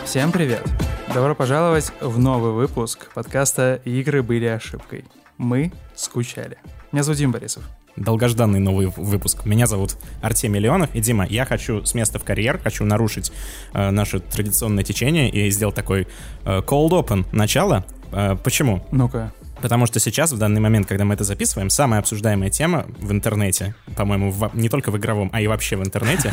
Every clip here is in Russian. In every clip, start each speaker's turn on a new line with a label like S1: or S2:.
S1: Всем привет! Добро пожаловать в новый выпуск подкаста «Игры были ошибкой». Мы скучали. Меня зовут Дима Борисов.
S2: Долгожданный новый выпуск. Меня зовут Артемий Леонов. И, Дима, я хочу с места в карьер, хочу нарушить наше традиционное течение и сделать такой cold open начало. Почему?
S1: Ну-ка.
S2: Потому что сейчас, в данный момент, когда мы это записываем, самая обсуждаемая тема в интернете, по-моему, не только в игровом, а и вообще в интернете,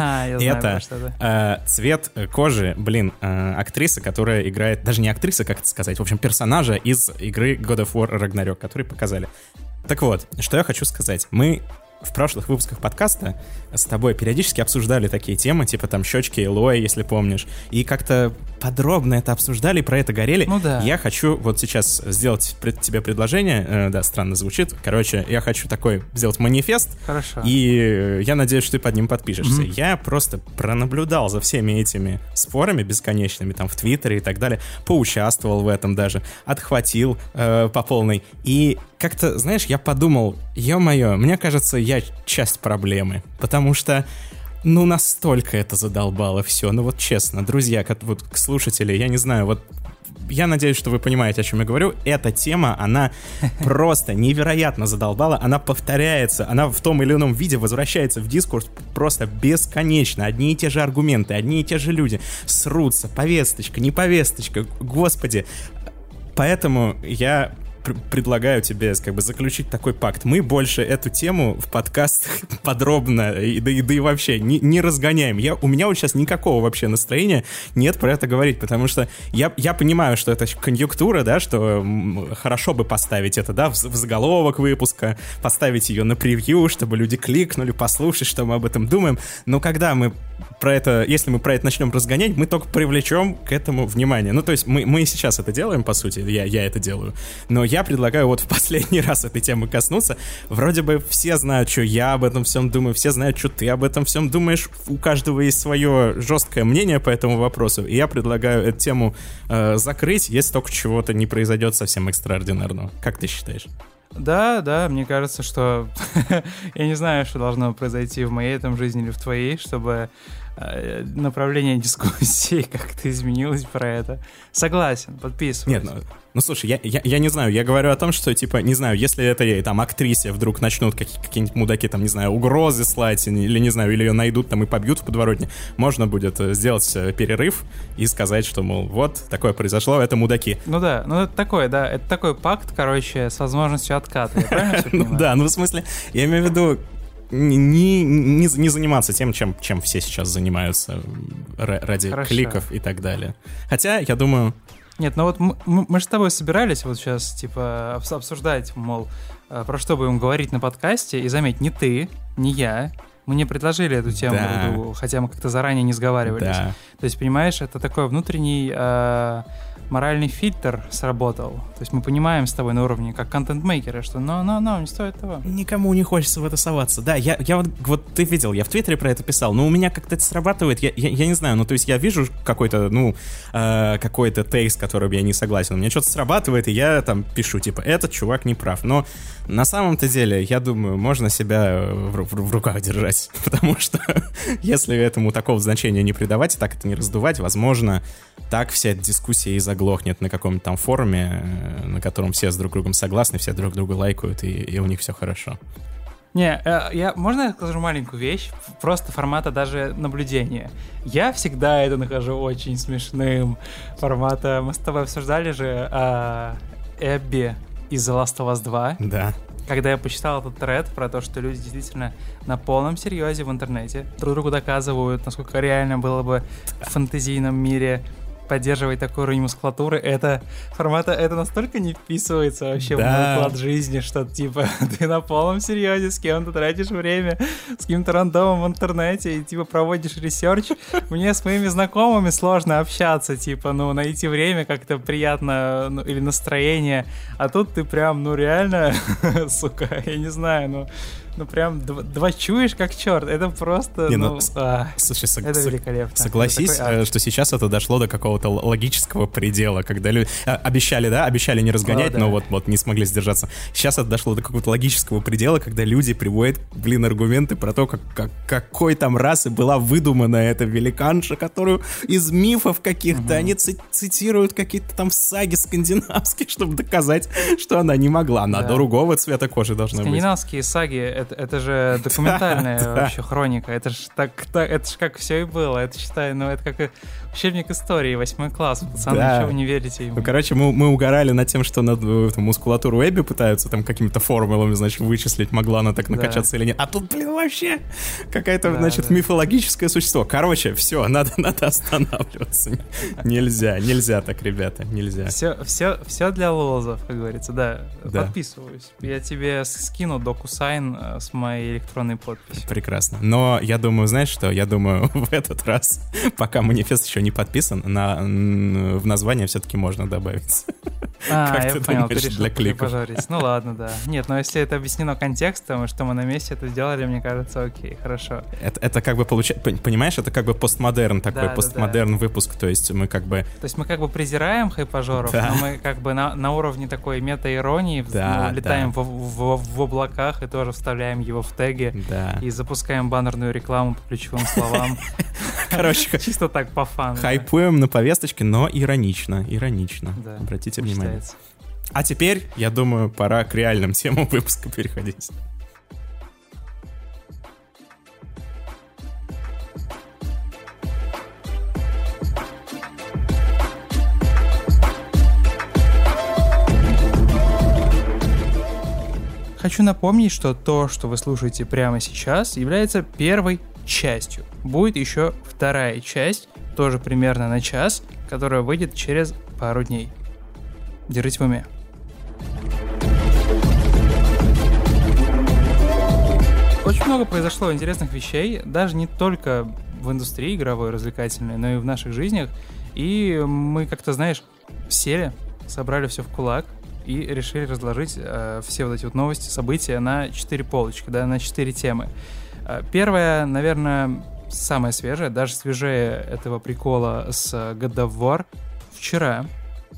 S2: это цвет кожи, актрисы, которая играет, даже не актриса, как это сказать, в общем, персонажа из игры God of War Ragnarok, который показали. Так вот, что я хочу сказать. Мы в прошлых выпусках подкаста с тобой периодически обсуждали такие темы, типа там щечки Элои, если помнишь, и как-то подробно это обсуждали, про это горели.
S1: Ну да.
S2: Я хочу вот сейчас сделать тебе предложение, да, странно звучит, короче, я хочу такой сделать манифест.
S1: Хорошо.
S2: И я надеюсь, что ты под ним подпишешься. Я просто пронаблюдал за всеми этими спорами бесконечными, там, в Твиттере и так далее, поучаствовал в этом даже, отхватил по полной, и как-то, знаешь, я подумал, ё-моё, мне кажется, я часть проблемы, потому что, настолько это задолбало все, вот честно, друзья, вот слушатели, я не знаю, вот я надеюсь, что вы понимаете, о чем я говорю. Эта тема, она просто невероятно задолбала, она повторяется, она в том или ином виде возвращается в дискурс просто бесконечно. Одни и те же аргументы, одни и те же люди срутся, повесточка, не повесточка, господи. Поэтому я предлагаю тебе заключить такой пакт. Мы больше эту тему в подкастах подробно, да и вообще не разгоняем. У меня вот сейчас никакого вообще настроения нет про это говорить, потому что я понимаю, что это конъюнктура, да, что хорошо бы поставить это, да, в заголовок выпуска, поставить ее на превью, чтобы люди кликнули, послушать, что мы об этом думаем. Но когда если мы про это начнем разгонять, мы только привлечем к этому внимание. То есть мы и сейчас это делаем, по сути, я это делаю, но я предлагаю вот в последний раз этой темы коснуться. Вроде бы все знают, что я об этом всем думаю, все знают, что ты об этом всем думаешь, у каждого есть свое жесткое мнение по этому вопросу, и я предлагаю эту тему закрыть, если только чего-то не произойдет совсем экстраординарного. Как ты считаешь?
S1: Да, мне кажется, что я не знаю, что должно произойти в моей там жизни или в твоей, чтобы направление дискуссии как-то изменилось про это. Согласен, подписываюсь.
S2: Нет, слушай, я не знаю, я говорю о том, что, не знаю, если это там актрисе вдруг начнут какие-нибудь мудаки, там, не знаю, угрозы слать, или, не знаю, или ее найдут там и побьют в подворотне, можно будет сделать перерыв и сказать, что, мол, вот, такое произошло, это мудаки.
S1: Это такой пакт, короче, с возможностью отката, я правильно все понимаю?
S2: В смысле, я имею в виду, не заниматься тем, чем все сейчас занимаются ради кликов и так далее. Хотя, я думаю...
S1: Нет, мы же с тобой собирались вот сейчас, обсуждать, мол, про что будем говорить на подкасте, и заметь, не ты, не я, мы не предложили эту тему друг другу, хотя мы как-то заранее не сговаривались.
S2: Да.
S1: То есть, понимаешь, это такой внутренний моральный фильтр сработал. То есть мы понимаем с тобой на уровне, как контент-мейкеры, что не стоит того.
S2: Никому не хочется в это соваться. Да, я вот ты видел, я в Твиттере про это писал, но у меня как-то это срабатывает, я не знаю, то есть я вижу какой-то тейк, с которым я не согласен, у меня что-то срабатывает, и я там пишу, этот чувак не прав. Но на самом-то деле, я думаю, можно себя в руках держать, потому что если этому такого значения не придавать и так это не раздувать, возможно, так вся эта дискуссия и заглохнет на каком-то там форуме, на котором все с друг другом согласны, все друг друга лайкают, и у них все хорошо.
S1: Можно я скажу маленькую вещь? Просто формата даже наблюдения. Я всегда это нахожу очень смешным. Формата... Мы с тобой обсуждали же Эбби из The Last of Us 2.
S2: Да.
S1: Когда я почитал этот тред про то, что люди действительно на полном серьезе в интернете друг другу доказывают, насколько реально было бы в фэнтезийном мире поддерживать такой уровень мускулатуры, это настолько не вписывается вообще в мой уклад жизни, что ты на полном серьезе с кем-то тратишь время, с каким-то рандомом в интернете и проводишь ресерч. Мне с моими знакомыми сложно общаться, найти время как-то приятно, или настроение, а тут ты прям, реально, сука, я не знаю, Ну прям двочуешь как черт. Это просто,
S2: слушай,
S1: это великолепно.
S2: Согласись, что сейчас это дошло до какого-то логического предела, когда люди обещали не разгонять, но вот не смогли сдержаться. Сейчас это дошло до какого-то логического предела, когда люди приводят, аргументы про то, какой там расы была выдумана эта великанша, которую из мифов каких-то они цитируют какие-то там саги скандинавские, чтобы доказать, что она не могла. Она другого цвета кожи должна быть.
S1: Скандинавские саги, это же документальная вообще хроника. Это ж как все и было. Это, считай, это как учебник истории, 8 класс. Пацаны, ничего вы не верите ему.
S2: Ну, короче, мы угорали над тем, что мускулатуру Эбби пытаются там какими-то формулами, значит, вычислить, могла она так накачаться или нет. А тут, вообще какая-то, мифологическое существо. Короче, все, надо останавливаться. Нельзя так, ребята, нельзя.
S1: Все для лозов, как говорится, да. Подписываюсь. Я тебе скину докусайн с моей электронной подписью.
S2: Прекрасно. Но я думаю, знаешь что? Я думаю, в этот раз, пока манифест еще не подписан, в название все-таки можно добавить.
S1: Я понял, ты решил пожарить. Ну ладно, да. Нет, но если это объяснено контекстом, что мы на месте это сделали, мне кажется, окей, хорошо.
S2: Это как бы получается, понимаешь, это как бы постмодерн, такой постмодерн выпуск, то есть мы как бы...
S1: То есть мы как бы презираем хайпажоров, но мы как бы на уровне такой мета-иронии летаем в облаках и тоже вставляем его в теги и запускаем баннерную рекламу по ключевым словам.
S2: Короче,
S1: чисто так по фану.
S2: Хайпуем на повесточке, но иронично. Обратите внимание. А теперь, я думаю, пора к реальным темам выпуска переходить.
S1: Хочу напомнить, что то, что вы слушаете прямо сейчас, является первой частью. Будет еще вторая часть, тоже примерно на час, которая выйдет через пару дней. Держите в уме. Очень много произошло интересных вещей, даже не только в индустрии игровой, развлекательной, но и в наших жизнях. И мы как-то, знаешь, сели, собрали все в кулак и решили разложить все вот эти вот новости, события на 4 полочки, на 4 темы. Первая, наверное, самая свежая, даже свежее этого прикола с God of War. Вчера,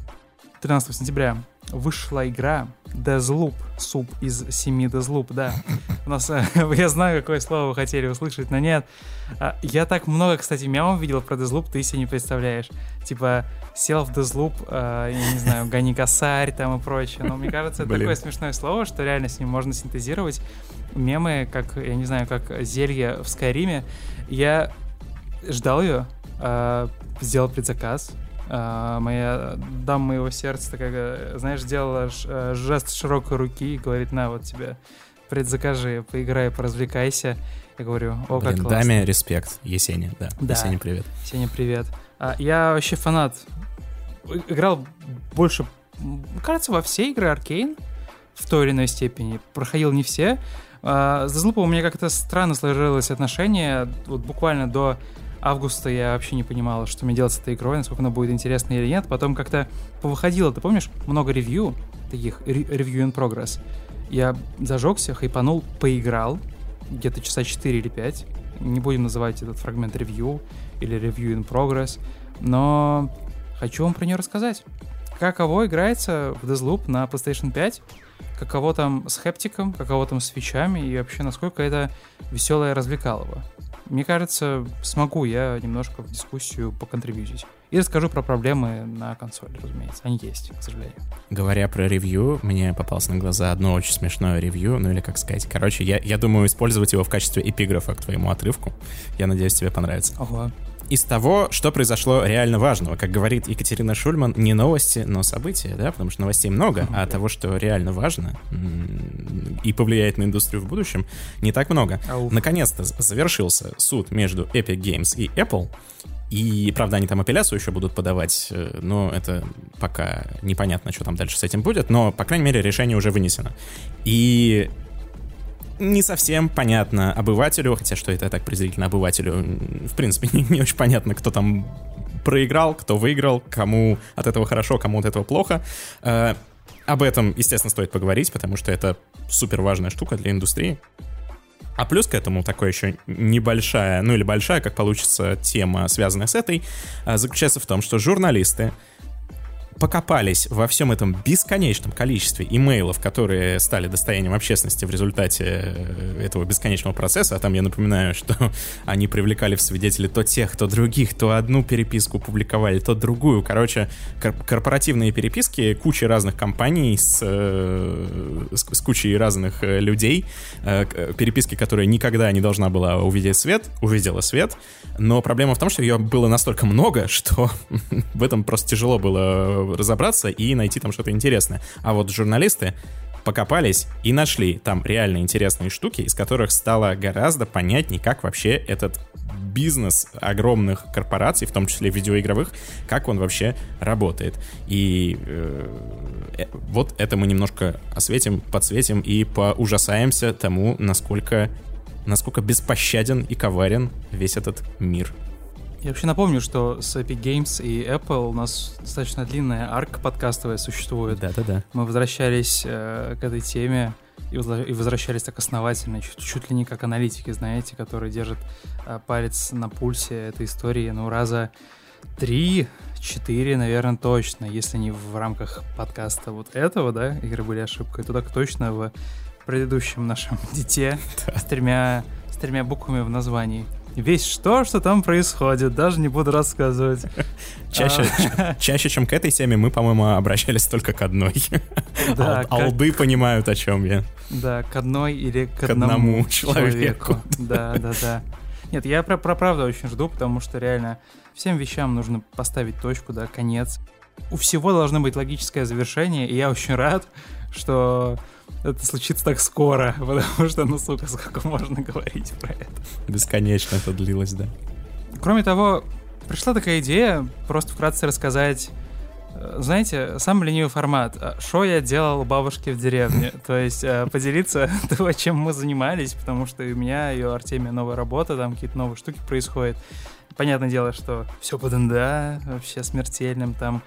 S1: 13 сентября, вышла игра Deathloop, суп из 7 Deathloop, да. У нас, я знаю, какое слово вы хотели услышать, но нет. Я так много, кстати, мемов видел про Deathloop, ты себе не представляешь. Типа, сел в Deathloop, я не знаю, гони косарь там и прочее. Но мне кажется, это такое смешное слово, что реально с ним можно синтезировать мемы, как, я не знаю, как зелье в Скайриме. Я ждал ее, сделал предзаказ. Моя дама моего сердца такая, знаешь, сделала жест широкой руки и говорит: на, вот тебе, предзакажи, поиграй, поразвлекайся. Я говорю: о, как классно.
S2: Даме респект. Есеня, да. Есеня, привет.
S1: Есеня, привет. Я вообще фанат. Играл больше, кажется, во все игры Arcane в той или иной степени. Проходил не все. С Deathloop у меня как-то странно сложилось отношение. Вот буквально до августа я вообще не понимал, что мне делать с этой игрой, насколько она будет интересна или нет. Потом как-то повыходило, ты помнишь, много ревью, таких review in progress. Я зажегся, хайпанул, поиграл, где-то часа 4 или 5. Не будем называть этот фрагмент ревью или review in progress, но хочу вам про нее рассказать. Каково играется в Deathloop на PlayStation 5, каково там с хэптиком, каково там с фичами и вообще насколько это веселое развлекалово. Мне кажется, смогу я немножко в дискуссию поконтрибьютить. И расскажу про проблемы на консоли, разумеется. Они есть, к сожалению.
S2: Говоря про ревью, мне попалось на глаза одно очень смешное ревью, ну или как сказать. Короче, я думаю использовать его в качестве эпиграфа к твоему отрывку. Я надеюсь, тебе понравится.
S1: Ого.
S2: Из того, что произошло реально важного. Как говорит Екатерина Шульман, не новости, но события, да, потому что новостей много, а того, что реально важно и повлияет на индустрию в будущем, не так много. Наконец-то завершился суд между Epic Games и Apple. И, правда, они там апелляцию еще будут подавать, но это пока непонятно, что там дальше с этим будет, но, по крайней мере, решение уже вынесено. И не совсем понятно обывателю, хотя что это так презрительно обывателю, в принципе, не очень понятно, кто там проиграл, кто выиграл, кому от этого хорошо, кому от этого плохо. Об этом, естественно, стоит поговорить, потому что это супер важная штука для индустрии. А плюс к этому такая еще небольшая, ну или большая, как получится, тема, связанная с этой, заключается в том, что журналисты покопались во всем этом бесконечном количестве имейлов, которые стали достоянием общественности в результате этого бесконечного процесса. А там я напоминаю, что они привлекали в свидетели то тех, то других, то одну переписку публиковали, то другую. Короче, корпоративные переписки кучи разных компаний с кучей разных людей. Переписки, которая никогда не должна была увидела свет. Но проблема в том, что ее было настолько много, что в этом просто тяжело было разобраться и найти там что-то интересное. А вот журналисты покопались и нашли там реально интересные штуки, из которых стало гораздо понятнее, как вообще этот бизнес огромных корпораций, в том числе видеоигровых, как он вообще работает. И вот это мы немножко осветим, подсветим и поужасаемся тому, насколько беспощаден и коварен весь этот мир.
S1: Я вообще напомню, что с Epic Games и Apple у нас достаточно длинная арка подкастовая существует.
S2: Да-да-да.
S1: Мы возвращались к этой теме и возвращались так основательно, чуть ли не как аналитики, знаете, которые держат палец на пульсе этой истории, ну, раза 3-4, наверное, точно, если не в рамках подкаста вот этого, да, «Игры были ошибкой», то так точно в предыдущем нашем «Дите» с тремя буквами в названии. Весь что там происходит, даже не буду рассказывать.
S2: Чаще, чем к этой теме, мы, по-моему, обращались только к одной.
S1: Да,
S2: алды понимают, о чем я.
S1: Да, к одной или к одному человеку. Да. Нет, я про правду очень жду, потому что реально всем вещам нужно поставить точку, да, конец. У всего должно быть логическое завершение, и я очень рад, что это случится так скоро, потому что, ну, сука, сколько можно говорить про это.
S2: Бесконечно это длилось, да.
S1: Кроме того, пришла такая идея просто вкратце рассказать, знаете, самый ленивый формат. Что я делал у бабушки в деревне? То есть поделиться того, чем мы занимались, потому что у меня и у Артемия новая работа, там какие-то новые штуки происходят. Понятное дело, что все под НДА, вообще смертельным, там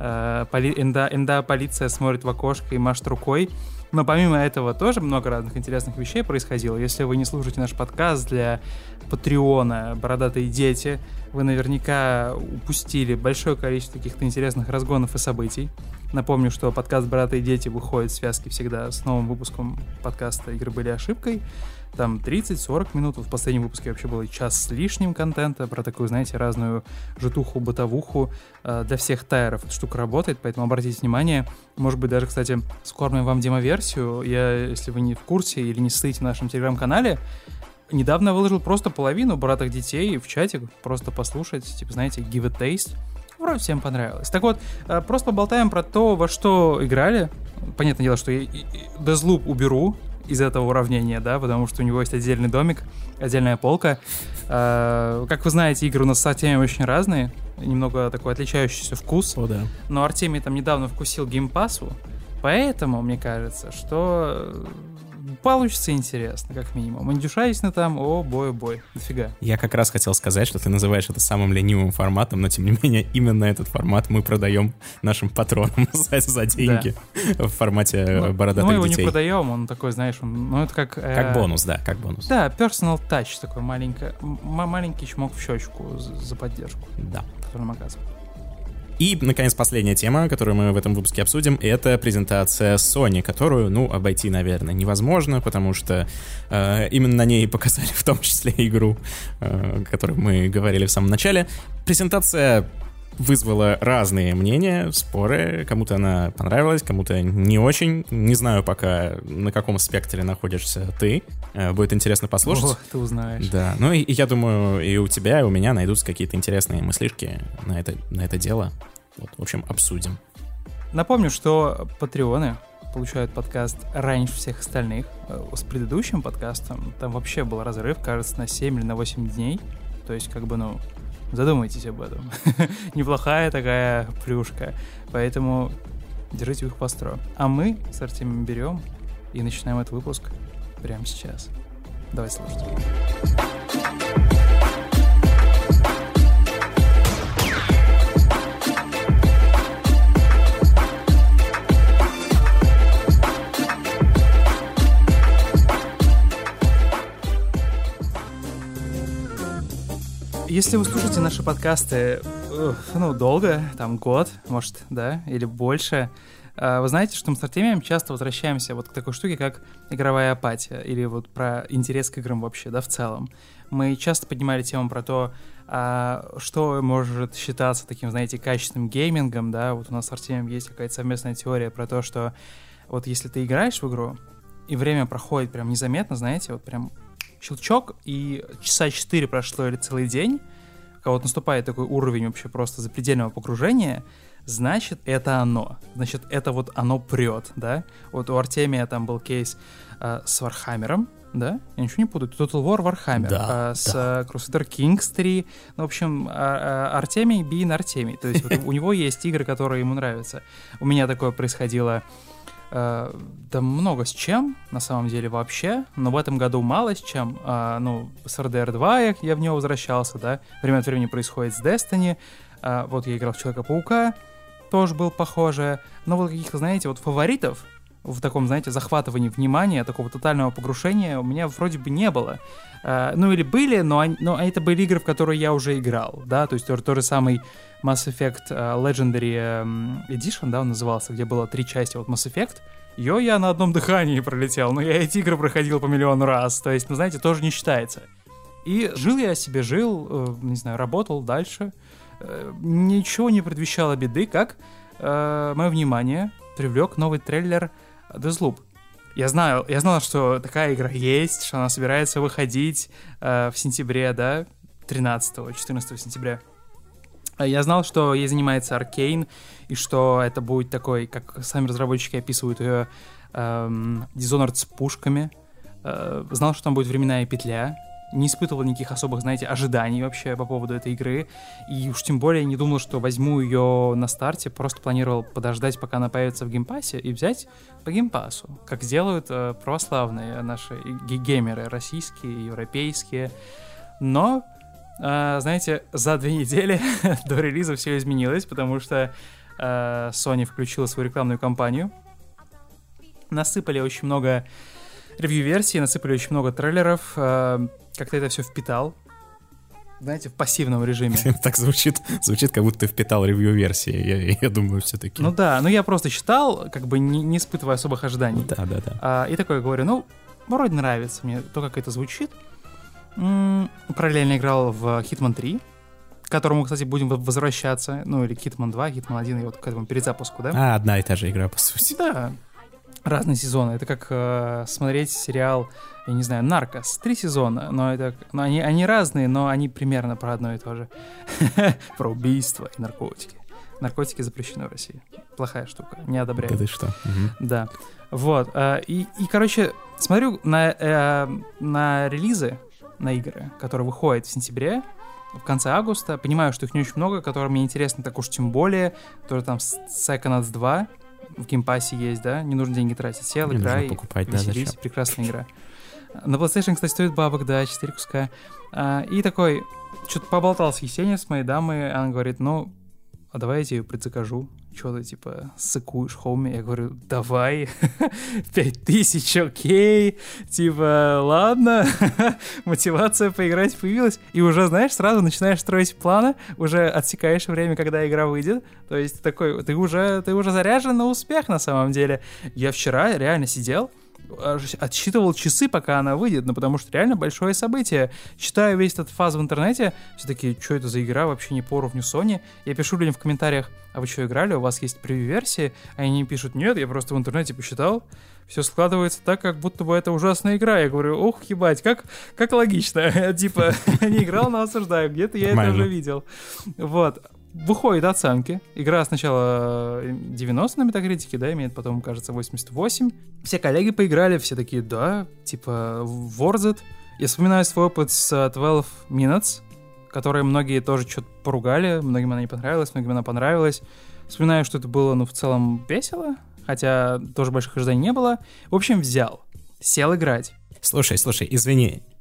S1: НДА полиция смотрит в окошко и машет рукой. Но помимо этого тоже много разных интересных вещей происходило. Если вы не слушаете наш подкаст для Патреона «Бородатые дети», вы наверняка упустили большое количество каких-то интересных разгонов и событий. Напомню, что подкаст «Бородатые дети» выходит в связке всегда с новым выпуском подкаста «Игры были ошибкой». Там 30-40 минут. В последнем выпуске вообще было час с лишним контента про такую, знаете, разную житуху, бытовуху. Для всех тайров эта штука работает, поэтому обратите внимание. Может быть, даже, кстати, скормим вам демоверсию. Я, если вы не в курсе или не стоите в нашем телеграм-канале, недавно выложил просто половину «Бородатых детей» в чатик, просто послушать, типа, знаете, give a taste. Вроде всем понравилось. Так вот, просто поболтаем про то, во что играли. Понятное дело, что я Deathloop уберу из этого уравнения, да, потому что у него есть отдельный домик, отдельная полка. Как вы знаете, игры у нас с Артемием очень разные, немного такой отличающийся вкус.
S2: О, да.
S1: Но Артемий там недавно вкусил геймпассу, поэтому, мне кажется, что получится интересно, как минимум. Индюшайсно там, о бой, дофига.
S2: Я как раз хотел сказать, что ты называешь это самым ленивым форматом, но тем не менее именно этот формат мы продаем нашим патронам за деньги, да, в формате «Бородатых детей».
S1: Мы его не продаем, он такой, знаешь, это как...
S2: Как бонус, да, как бонус.
S1: Да, personal touch такой маленький чмок в щечку за поддержку.
S2: Да.
S1: Который нам оказывает.
S2: И, наконец, последняя тема, которую мы в этом выпуске обсудим, это презентация Sony, которую, обойти, наверное, невозможно, потому что именно на ней показали в том числе игру, о которой мы говорили в самом начале. Презентация вызвала разные мнения, споры. Кому-то она понравилась, кому-то не очень. Не знаю пока, на каком спектре находишься ты. Будет интересно послушать.
S1: О, ты узнаешь.
S2: Да, и я думаю, и у тебя, и у меня найдутся какие-то интересные мыслишки на это дело. Вот, в общем, обсудим.
S1: Напомню, что патреоны получают подкаст раньше всех остальных. С предыдущим подкастом там вообще был разрыв, кажется, на 7 или на 8 дней. То есть, задумайтесь об этом. Неплохая такая плюшка. Поэтому держите их востро. А мы с Артемием берем и начинаем этот выпуск прямо сейчас. Давай слушать. Если вы слушаете наши подкасты, долго, там год, может, да, или больше, вы знаете, что мы с Артемием часто возвращаемся вот к такой штуке, как игровая апатия, или вот про интерес к играм вообще, да, в целом. Мы часто поднимали тему про то, что может считаться таким, знаете, качественным геймингом, да, вот у нас с Артемием есть какая-то совместная теория про то, что вот если ты играешь в игру, и время проходит прям незаметно, знаете, вот прям щелчок, и часа 4 прошло или целый день, когда вот наступает такой уровень вообще просто запредельного погружения, значит, это оно. Значит, это вот оно прет, да? Вот у Артемия там был кейс с Вархаммером, да? Я ничего не путаю. Total War Warhammer.
S2: Да,
S1: с Crusader Kings 3. Ну, в общем, Артемий being Артемий. То есть вот у него есть игры, которые ему нравятся. У меня такое происходило да много с чем, на самом деле, вообще, но в этом году мало с чем. С RDR 2 я в него возвращался, да, время от времени происходит с Destiny, вот я играл в Человека-паука, тоже был похоже, но вот каких-то, знаете, вот фаворитов в таком, знаете, захватывании внимания, такого тотального погрушения у меня вроде бы не было. Или были, но это были игры, в которые я уже играл, да, то есть тот же самый Mass Effect Legendary Edition, да, он назывался, где было 3 части, вот Mass Effect, ее я на одном дыхании пролетел, но я эти игры проходил по миллиону раз, то есть, знаете, тоже не считается. И жил, не знаю, работал дальше, ничего не предвещало беды, как мое внимание привлек новый трейлер Deathloop. Я знал, что такая игра есть, что она собирается выходить в сентябре, да, 13-14 сентября. Я знал, что ей занимается Arcane, и что это будет такой, как сами разработчики описывают ее, Dishonored с пушками. Знал, что там будет временная петля. Не испытывал никаких особых, знаете, ожиданий вообще по поводу этой игры. И уж тем более не думал, что возьму ее на старте. Просто планировал подождать, пока она появится в геймпассе, и взять по геймпассу. Как делают православные наши геймеры, российские, европейские. Но, знаете, за 2 недели до релиза все изменилось, потому что Sony включила свою рекламную кампанию. Насыпали очень много ревью-версий, насыпали очень много трейлеров. Как-то это все впитал. Знаете, в пассивном режиме.
S2: Так звучит, как будто ты впитал ревью-версии, я думаю, все-таки.
S1: Ну да, я просто читал, как бы не испытывая особых ожиданий.
S2: Да.
S1: И такой говорю, вроде нравится мне то, как это звучит. Параллельно играл в Hitman 3, к которому, кстати, будем возвращаться. Или Hitman 2, Hitman 1, и вот к этому перезапуску, да?
S2: Одна и та же игра, по сути.
S1: Да. Разные сезоны. Это как смотреть сериал, я не знаю, «Наркос». 3 сезона, но они разные, но они примерно про одно и то же. Про убийства и наркотики. Наркотики запрещены в России. Плохая штука, не одобряю.
S2: Да ты что?
S1: Да. Вот. И короче, смотрю на релизы, на игры, которые выходят в сентябре, в конце августа. Понимаю, что их не очень много, которые мне интересны, так уж тем более. Тоже там Psychonauts 2 в геймпассе есть, да? Не нужно деньги тратить. Сел, играй, веселись. Прекрасная игра. На PlayStation, кстати, стоит бабок, да, 4 куска. И такой, что-то поболтал с Есенией, с моей дамой, она говорит, а давай я тебе ее предзакажу. Что ты, типа, ссыкуешь, хоуми? Я говорю, давай, 5000, окей, типа, ладно, мотивация поиграть появилась. И уже, знаешь, сразу начинаешь строить планы, уже отсекаешь время, когда игра выйдет. То есть такой, ты уже заряжен на успех на самом деле. Я вчера реально сидел, отсчитывал часы, пока она выйдет, потому что реально большое событие. Читаю весь этот фаз в интернете, все такие, что это за игра, вообще не по уровню Sony. Я пишу людям в комментариях, а вы что, играли, у вас есть превью-версии? А они пишут, нет, я просто в интернете посчитал, все складывается так, как будто бы это ужасная игра. Я говорю, ох, ебать, как логично. Типа, не играл, но осуждаю, где-то я это уже видел. Вот. Выходят оценки. Игра сначала 90 на Metacritic, да, имеет, потом, кажется, 88. Все коллеги поиграли, все такие, да, типа, worth it. Я вспоминаю свой опыт с 12 Minutes, которые многие тоже что-то поругали, многим она не понравилась, многим она понравилась. Вспоминаю, что это было, в целом весело, хотя тоже больших ожиданий не было. В общем, взял, сел играть.
S2: Слушай, извини,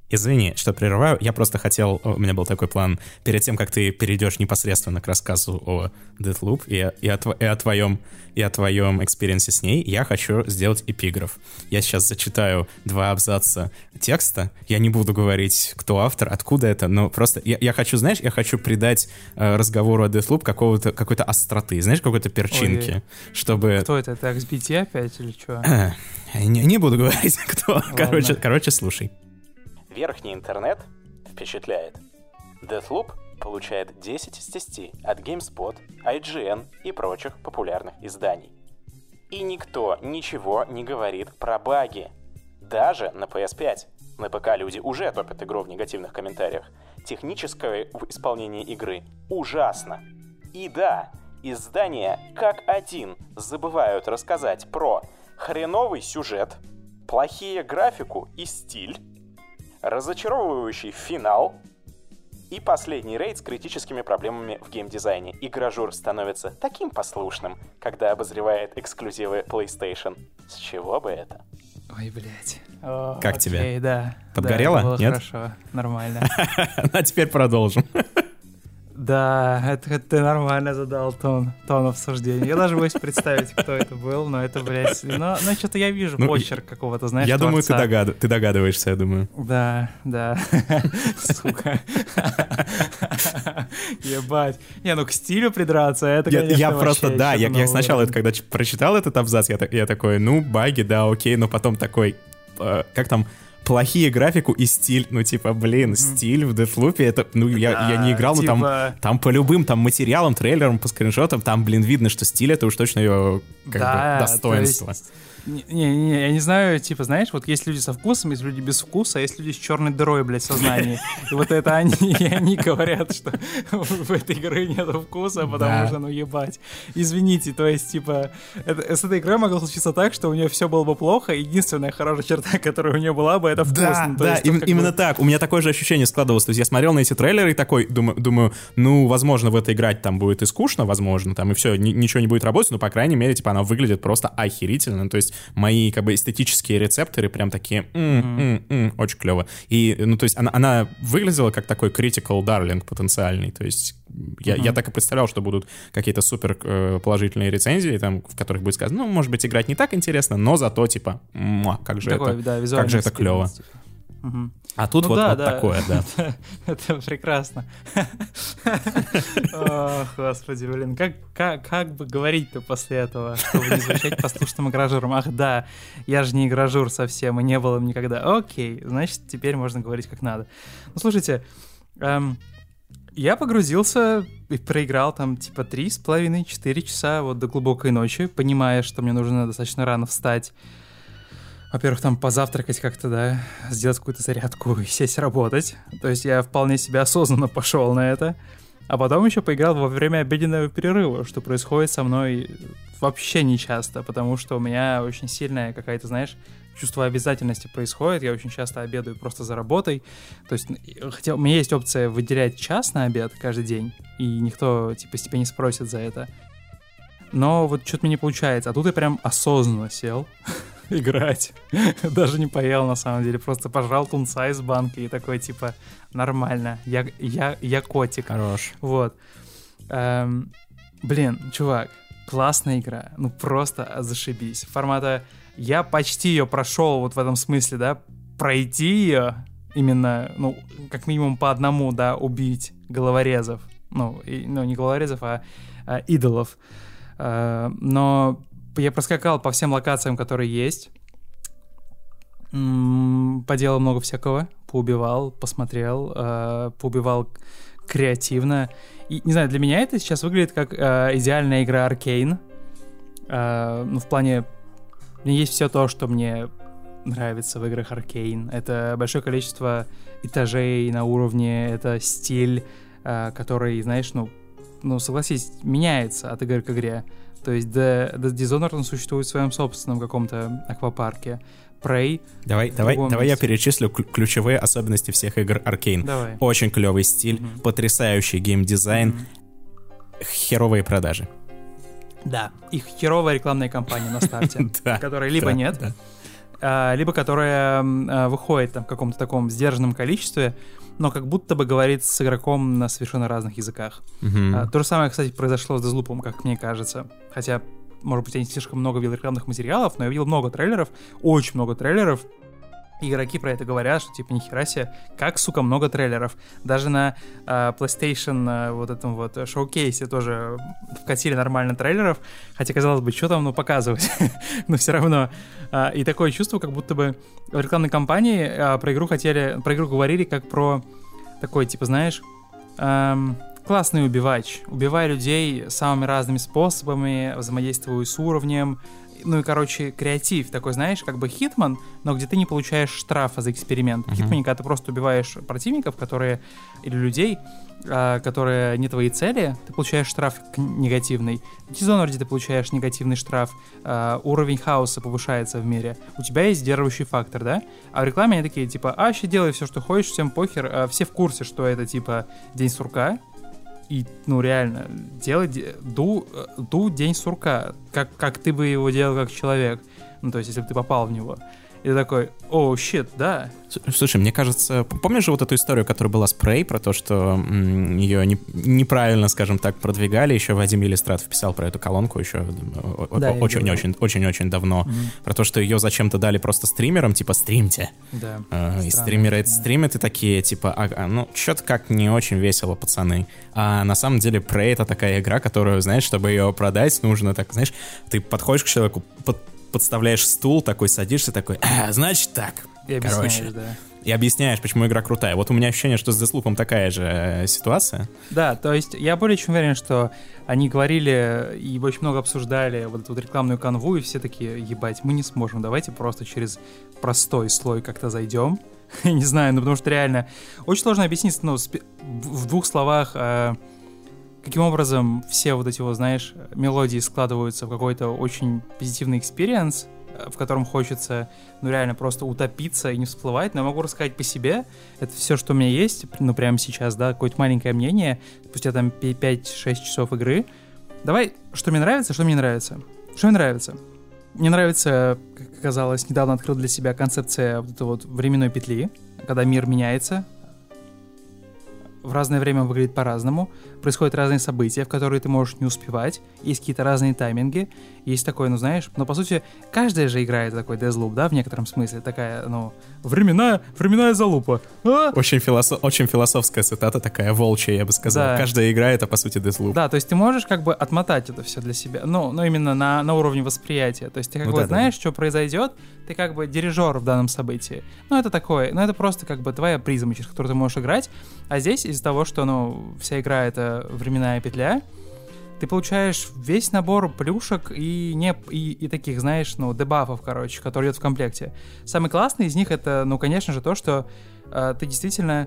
S2: Извини, что прерываю, я просто хотел, у меня был такой план, перед тем, как ты перейдешь непосредственно к рассказу о Deathloop и о твоем экспириенсе с ней, я хочу сделать эпиграф. Я сейчас зачитаю 2 абзаца текста, я не буду говорить, кто автор, откуда это, но просто я хочу, знаешь, я хочу придать разговору о Deathloop какой-то остроты, знаешь, какой-то перчинки,
S1: Ой,
S2: чтобы...
S1: Кто это XBT опять или что?
S2: Не буду говорить, кто.
S1: Ладно.
S2: Короче, слушай. Верхний интернет впечатляет. Deathloop получает 10 из 10 от GameSpot, IGN и прочих популярных изданий. И никто ничего не говорит про баги. Даже на PS5. На ПК люди уже топят игру в негативных комментариях. Техническое исполнение игры ужасно. И да, издания как один забывают рассказать про хреновый сюжет, плохие графику и стиль, разочаровывающий финал и последний рейд с критическими проблемами в геймдизайне. Игражур становится таким послушным, когда обозревает эксклюзивы PlayStation. С чего бы это?
S1: Ой, блядь.
S2: Как тебе?
S1: Да.
S2: Подгорело?
S1: Да, было
S2: Нет?
S1: хорошо, нормально.
S2: А теперь продолжим.
S1: Да, это ты нормально задал тон обсуждения. Я даже боюсь представить, кто это был, но это, блядь... Но что-то я вижу почерк какого-то, знаешь,
S2: Я думаю,
S1: творца.
S2: ты догадываешься, я думаю.
S1: Да. Сука. Ебать. Не, ну к стилю придраться, это, конечно,
S2: Я просто,
S1: вообще
S2: да,
S1: что-то
S2: я сначала,
S1: новое.
S2: когда прочитал этот абзац, я такой, ну, баги, да, окей, но потом такой, как там... Плохие графику и стиль. Ну, типа, блин, стиль в Deathloop, это, ну, я не играл, но там по любым там материалам, трейлерам, по скриншотам, там, блин, видно, что стиль — это уж точно ее, как бы, достоинство.
S1: Не, я не знаю, типа, знаешь, вот есть люди со вкусом, есть люди без вкуса, а есть люди с черной дырой, блядь, в сознании. И вот это они говорят, что в этой игре нет вкуса, потому что, ну, ебать. Извините, то есть, типа, с этой игрой могло случиться так, что у нее все было бы плохо, единственная хорошая черта, которая у нее была бы, это вкус.
S2: Да, именно так. У меня такое же ощущение складывалось. То есть я смотрел на эти трейлеры и такой, думаю, ну, возможно, в это играть там будет и скучно, возможно, там, и все, ничего не будет работать, но, по крайней мере, типа, она выглядит просто охерительно. То есть мои, как бы, эстетические рецепторы прям такие, очень клево. И, ну, то есть она выглядела как такой critical darling потенциальный. То есть я так и представлял, что будут какие-то супер положительные рецензии, там, в которых будет сказано, ну, может быть, играть не так интересно, но зато, типа, как же это клево. А тут ну, вот такое, да.
S1: Это прекрасно. О, господи, блин, как бы говорить-то после этого, чтобы не звучать послушным игражуром? Ах да, я же не игражур совсем, и не был им никогда. Окей, значит, теперь можно говорить как надо. Ну, слушайте, я погрузился и проиграл там типа 3,5-4 часа вот до глубокой ночи, понимая, что мне нужно достаточно рано встать. Во-первых, там позавтракать как-то, да, сделать какую-то зарядку и сесть работать. То есть я вполне себе осознанно пошел на это. А потом еще поиграл во время обеденного перерыва, что происходит со мной вообще не часто, потому что у меня очень сильная какая-то, знаешь, чувство обязательности происходит. Я очень часто обедаю просто за работой. То есть, хотя у меня есть опция выделять час на обед каждый день, и никто, типа, с тебя не спросит за это. Но вот что-то мне не получается. А тут я прям осознанно сел играть. Даже не поел, на самом деле. Просто пожрал тунца из банки и такой, типа, нормально. Я котик.
S2: Хорош.
S1: Вот. Блин, чувак, классная игра. Ну, просто зашибись. Формата... Я почти ее прошел вот в этом смысле, да, пройти ее именно, ну, как минимум по одному, да, убить головорезов. Ну, не головорезов, а идолов. Но я проскакал по всем локациям, которые есть. Поделал много всякого. Поубивал, посмотрел. Поубивал креативно. И, не знаю, для меня это сейчас выглядит как идеальная игра Arcane. Ну, в плане... У меня есть все то, что мне нравится в играх Arcane. Это большое количество этажей на уровне, это стиль, который, знаешь, ну, согласись, меняется от игры к игре. То есть Dishonored, он существует в своем собственном каком-то аквапарке. Prey...
S2: Давай я перечислю ключевые особенности всех игр Arcane.
S1: Давай.
S2: Очень клевый стиль, потрясающий геймдизайн, херовые продажи.
S1: Да, их херовая рекламная кампания на старте, которой либо нет, либо которая выходит там в каком-то таком сдержанном количестве, но как будто бы говорит с игроком на совершенно разных языках. То же самое, кстати, произошло с Deathloop, как мне кажется. Хотя, может быть, я не слишком много видел рекламных материалов, но я видел много трейлеров, очень много трейлеров. Игроки про это говорят, что типа нихера себе, как, сука, много трейлеров. Даже на PlayStation вот этом вот шоу-кейсе тоже вкатили нормально трейлеров, хотя, казалось бы, что там, показывать, но все равно. И такое чувство, как будто бы в рекламной кампании про игру говорили как про такой, типа, знаешь, классный убивач. Убивай людей самыми разными способами, взаимодействуй с уровнем. Ну и, короче, креатив такой, знаешь, как бы Hitman, но где ты не получаешь штрафа за эксперимент. В Hitman, когда ты просто убиваешь противников, или людей, которые не твои цели, ты получаешь штраф негативный. В Dishonored ты получаешь негативный штраф, уровень хаоса повышается в мире. У тебя есть сдерживающий фактор, да? А в рекламе они такие, типа, вообще делай все, что хочешь, всем похер, все в курсе, что это, типа, день сурка. И, реально, день сурка, как ты бы его делал как человек. То есть, если бы ты попал в него. И ты такой, щит, да.
S2: Слушай, мне кажется, помнишь же вот эту историю, которая была с Prey, про то, что ее неправильно, скажем так, продвигали, еще Вадим Елистратов писал про эту колонку еще очень-очень давно, про то, что ее зачем-то дали просто стримерам, типа, стримьте.
S1: Да.
S2: И стримеры это стримят, и такие, типа, что-то как не очень весело, пацаны. А на самом деле Prey — это такая игра, которую, знаешь, чтобы ее продать, нужно так, знаешь, ты подходишь к человеку, подставляешь стул, такой садишься, такой, значит так, короче.
S1: Да.
S2: И объясняешь, почему игра крутая. Вот у меня ощущение, что с Deathloop'ом такая же ситуация.
S1: Да, то есть я более чем уверен, что они говорили и очень много обсуждали вот эту вот рекламную канву, и все такие, ебать, мы не сможем, давайте просто через простой слой как-то зайдем. Не знаю, потому что реально очень сложно объяснить, в двух словах, каким образом все вот эти вот, знаешь, мелодии складываются в какой-то очень позитивный экспириенс, в котором хочется, реально просто утопиться и не всплывать. Но я могу рассказать по себе. Это все, что у меня есть, прямо сейчас, да, какое-то маленькое мнение, спустя там 5-6 часов игры. Давай, что мне нравится, что мне не нравится. Что мне нравится? Мне нравится, как оказалось, недавно открыл для себя концепция вот этой вот временной петли, когда мир меняется. В разное время он выглядит по-разному, происходят разные события, в которые ты можешь не успевать, есть какие-то разные тайминги, есть такое, знаешь, но по сути каждая же игра — это такой Deathloop, да, в некотором смысле, такая, временная залупа.
S2: Очень философская цитата, такая волчья, я бы сказал. Да. Каждая игра — это по сути Deathloop.
S1: Да, то есть ты можешь как бы отмотать это все для себя, но именно на уровне восприятия, то есть ты как бы знаешь, что произойдет, ты как бы дирижер в данном событии. Это такое, это просто как бы твоя призма, через которую ты можешь играть, а здесь из-за того, что, вся игра — это временная петля, ты получаешь весь набор плюшек и таких, знаешь, дебафов, короче, которые идут в комплекте. Самый классный из них — это, конечно же, то, что ты действительно,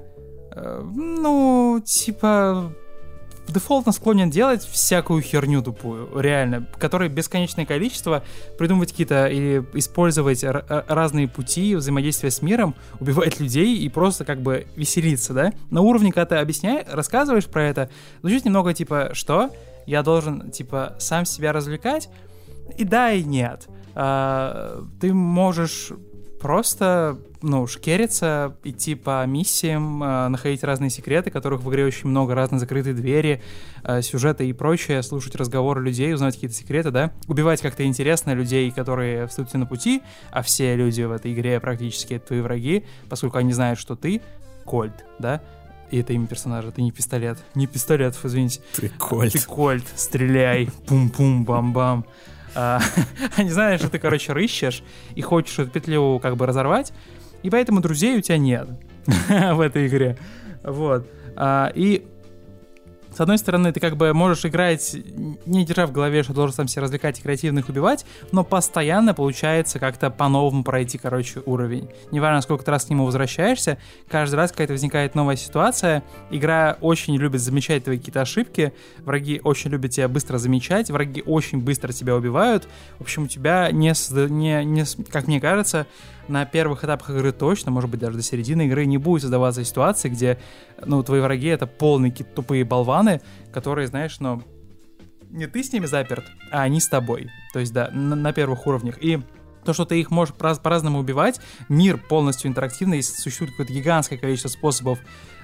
S1: дефолтно склонен делать всякую херню тупую, реально, которой бесконечное количество, придумывать какие-то или использовать разные пути взаимодействия с миром, убивать людей и просто как бы веселиться, да? На уровне, когда ты рассказываешь про это, звучит немного типа, что? Я должен, типа, сам себя развлекать? И да, и нет. Ты можешь просто, шкериться, идти по миссиям, находить разные секреты, которых в игре очень много, разные закрытые двери, сюжеты и прочее, слушать разговоры людей, узнавать какие-то секреты, да, убивать как-то интересно людей, которые встают тебе на пути, а все люди в этой игре практически твои враги, поскольку они знают, что ты Кольт, да, и это имя персонажа, ты не пистолет, извините.
S2: Ты Кольт.
S1: Ты Кольт, стреляй, пум-пум, бам-бам. Они знают, что ты, рыщешь и хочешь эту петлю как бы разорвать, и поэтому друзей у тебя нет в этой игре. Вот. И с одной стороны, ты как бы можешь играть, не держа в голове, что должен сам себя развлекать и креативно их убивать, но постоянно получается как-то по-новому пройти, уровень. Неважно, сколько ты раз к нему возвращаешься, каждый раз какая-то возникает новая ситуация. Игра очень любит замечать твои какие-то ошибки, враги очень любят тебя быстро замечать, враги очень быстро тебя убивают. В общем, у тебя как мне кажется, на первых этапах игры точно, может быть, даже до середины игры не будет создаваться ситуации, где, твои враги — это полные какие-то тупые болваны, которые, знаешь, не ты с ними заперт, а они с тобой. То есть, да, на первых уровнях. И То, что ты их можешь по-разному убивать, мир полностью интерактивный, и существует какое-то гигантское количество способов,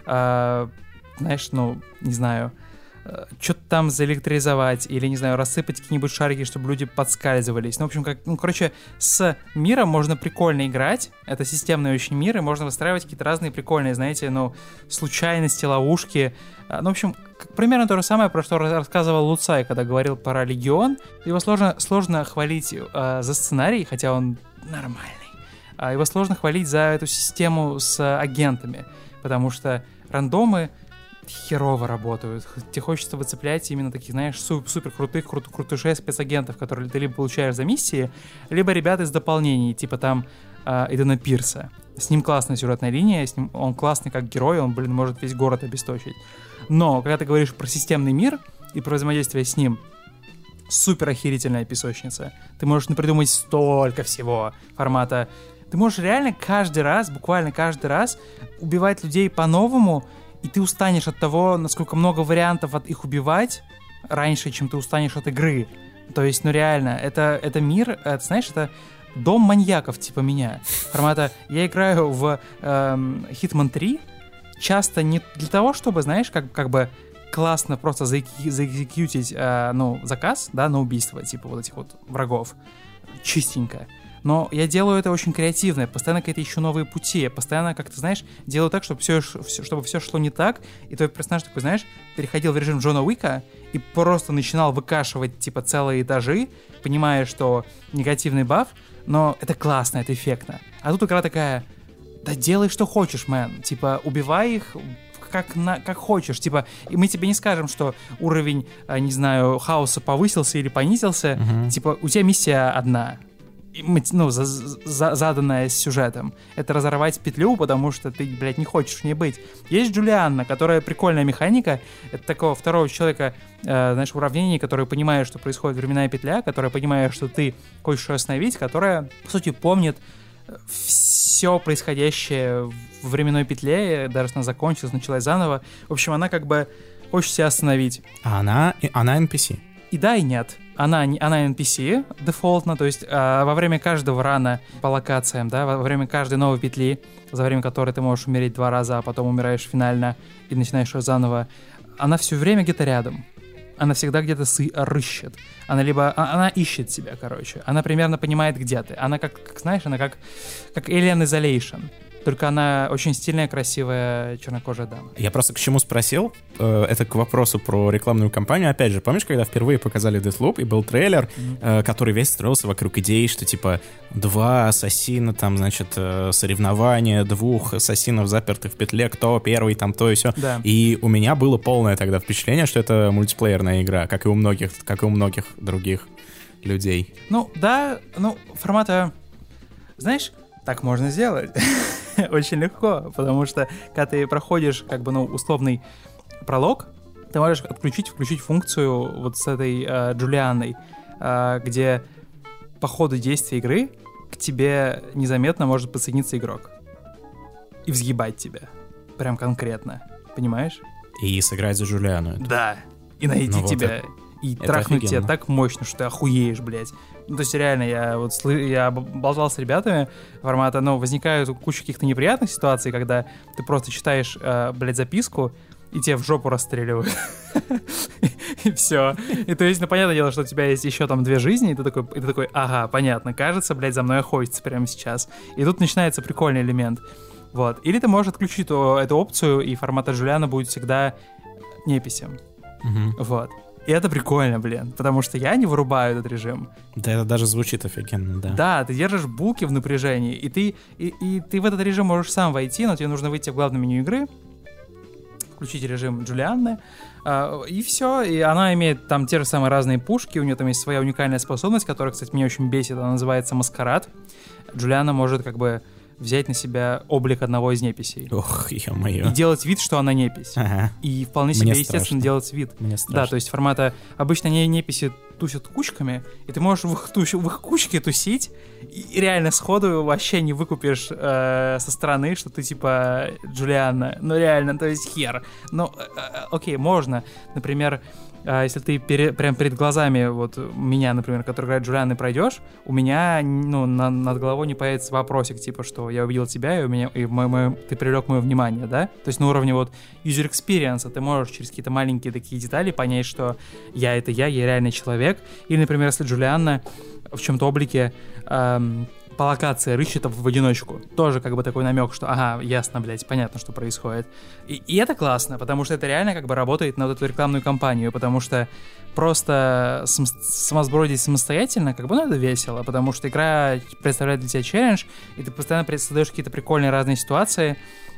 S1: знаешь, ну, не знаю, что-то там заэлектризовать или, не знаю, рассыпать какие-нибудь шарики, чтобы люди подскальзывались. Ну, в общем, короче, с миром можно прикольно играть. Это системный очень мир, и можно выстраивать какие-то разные прикольные, знаете, ну, случайности, ловушки. Ну, в общем, примерно то же самое, про что рассказывал Луцай, когда говорил про Легион. Его сложно хвалить за сценарий, хотя он нормальный. Его сложно хвалить за эту систему с агентами, потому что рандомы херово работают. Тебе хочется выцеплять именно таких, знаешь, супер крутышей спецагентов, которые ты либо получаешь за миссии, либо ребят из дополнений, типа там Идена Пирса. С ним классная сюжетная линия, он классный как герой, он, может весь город обесточить. Но, когда ты говоришь про системный мир и про взаимодействие с ним, супер охерительная песочница. Ты можешь напридумать столько всего формата. Ты можешь реально каждый раз, буквально каждый раз убивать людей по-новому, и ты устанешь от того, насколько много вариантов от их убивать раньше, чем ты устанешь от игры. То есть, ну реально, это мир, это, знаешь, это дом маньяков типа меня. Формата, я играю в Hitman 3 часто не для того, чтобы, знаешь, как бы классно просто заэкзекьютить, ну, заказ, да, на убийство, типа вот этих вот врагов. Чистенько. Но я делаю это очень креативно, постоянно какие-то ищу новые пути, я постоянно как-то, знаешь, делаю так, чтобы все шло не так, и твой персонаж такой, знаешь, переходил в режим Джона Уика и просто начинал выкашивать, типа, целые этажи, понимая, что негативный баф, но это классно, это эффектно. А тут игра такая, да делай, что хочешь, мэн, типа, убивай их как хочешь, типа, и мы тебе не скажем, что уровень, не знаю, хаоса повысился или понизился, типа, у тебя миссия одна, ну, заданная с сюжетом. Это разорвать петлю, потому что ты, блядь, не хочешь в ней быть. Есть Джулианна, которая прикольная механика. Это такого второго человека, знаешь, уравнение, которое понимает, что происходит временная петля, которая понимает, что ты хочешь ее остановить, которая, по сути, помнит все происходящее в временной петле, даже она закончилась, началась заново. В общем, она как бы хочет себя остановить.
S2: А она NPC?
S1: И да, и нет. Она NPC дефолтно, то есть во время каждого рана по локациям, да, во время каждой новой петли, за время которой ты можешь умереть 2 раза, а потом умираешь финально и начинаешь ее заново, она все время где-то рядом. Она всегда где-то рыщет. Она ищет себя, короче. Она примерно понимает, где ты. Она как знаешь, она как Alien Isolation. Только она очень стильная, красивая, чернокожая дама.
S2: Я просто к чему спросил? Это к вопросу про рекламную кампанию. Опять же, помнишь, когда впервые показали Deathloop, и был трейлер, который весь строился вокруг идеи, что, типа, 2 ассасина, там, значит, соревнования 2 ассасинов заперты в петле, кто первый, там, то и все.
S1: Да.
S2: И у меня было полное тогда впечатление, что это мультиплеерная игра, как и у многих других людей.
S1: Ну, да, формата... Знаешь, так можно сделать. Очень легко, потому что, когда ты проходишь, как бы, условный пролог, ты можешь включить функцию вот с этой Джулианной, где по ходу действия игры к тебе незаметно может подсоединиться игрок и взъебать тебя. Прям конкретно. Понимаешь?
S2: И сыграть за Джулиану.
S1: Да. И найти тебя. И трахнуть тебя так мощно, что ты охуеешь, блядь. Ну, то есть реально, я болтал с ребятами формата, возникают куча каких-то неприятных ситуаций, когда ты просто читаешь, блядь, записку, и тебе в жопу расстреливают. И все. И то есть, понятное дело, что у тебя есть еще там 2 жизни, и ты такой, ага, понятно, кажется, блядь, за мной охотится прямо сейчас. И тут начинается прикольный элемент. Вот. Или ты можешь отключить эту опцию, и формата Джулиана будет всегда неписем. Вот. И это прикольно, блин, потому что я не вырубаю этот режим.
S2: Да, это даже звучит офигенно, да.
S1: Да, ты держишь булки в напряжении, и ты в этот режим можешь сам войти, но тебе нужно выйти в главное меню игры, включить режим Джулианны, и все. И она имеет там те же самые разные пушки, у нее там есть своя уникальная способность, которая, кстати, меня очень бесит, она называется Маскарад. Джулианна может как бы взять на себя облик одного из неписей.
S2: Ох, ё-моё.
S1: И делать вид, что она непись.
S2: Ага.
S1: И вполне себе, естественно, делать вид.
S2: Мне страшно.
S1: Да, то есть формата обычно неписи тусят кучками, и ты можешь в их кучке тусить, и реально сходу вообще не выкупишь со стороны, что ты типа Джулианна. Ну реально, то есть хер. Ну, окей, можно. Например, если ты прям перед глазами вот меня, например, который играет Джулианы, пройдешь, у меня над головой не появится вопросик, типа, что я увидел тебя, ты привлек мое внимание, да? То есть на уровне вот user experience ты можешь через какие-то маленькие такие детали понять, что я реальный человек. Или, например, если Джулианна в чем-то облике по локации рыщет в одиночку. Тоже как бы такой намек, что ага, ясно, блядь, понятно, что происходит. И это классно, потому что это реально как бы работает на вот эту рекламную кампанию, потому что просто самосбродить самостоятельно, как бы, ну, это весело, потому что игра представляет для тебя челлендж, и ты постоянно создаешь какие-то прикольные разные ситуации,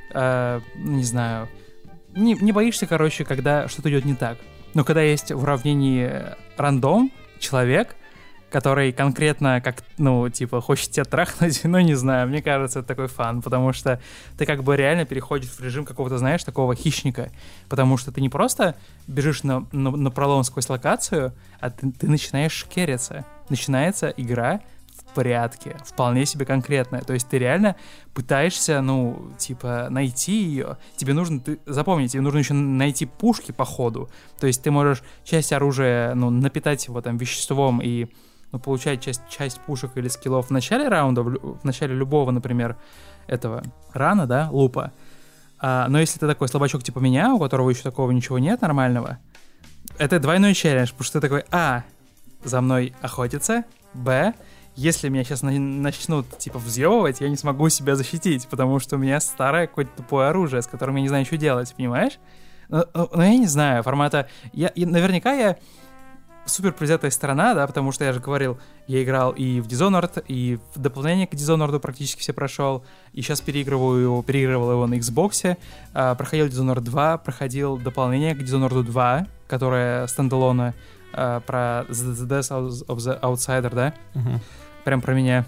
S1: не знаю, не боишься, короче, когда что-то идет не так. Но когда есть в уравнении рандом, человек, который конкретно, как, ну, типа, хочет тебя трахнуть, ну, не знаю, мне кажется, это такой фан, потому что ты как бы реально переходишь в режим какого-то, знаешь, такого хищника, потому что ты не просто бежишь на пролом сквозь локацию, а ты начинаешь шкериться. Начинается игра в прятки, вполне себе конкретная, то есть ты реально пытаешься, ну, типа, найти ее, запомни, тебе нужно еще найти пушки по ходу, то есть ты можешь часть оружия, ну, напитать его там веществом и получать часть пушек или скиллов в начале раунда, в начале любого, например, этого рана, да, лупа. Но если ты такой слабачок типа меня, у которого еще такого ничего нет нормального, это двойной челлендж, потому что ты такой, за мной охотятся, если меня сейчас начнут, типа, взъебывать, я не смогу себя защитить, потому что у меня старое какое-то тупое оружие, с которым я не знаю, что делать, понимаешь? Но я не знаю, формата... Наверняка я супер предвзятая сторона, да, потому что я же говорил, я играл и в Dishonored, и в дополнение к Dishonored практически все прошел, и сейчас переигрывал его на Xbox, проходил Dishonored 2, проходил дополнение к Dishonored 2, которое стендалоне, про The Death of the Outsider, да? Прям про меня.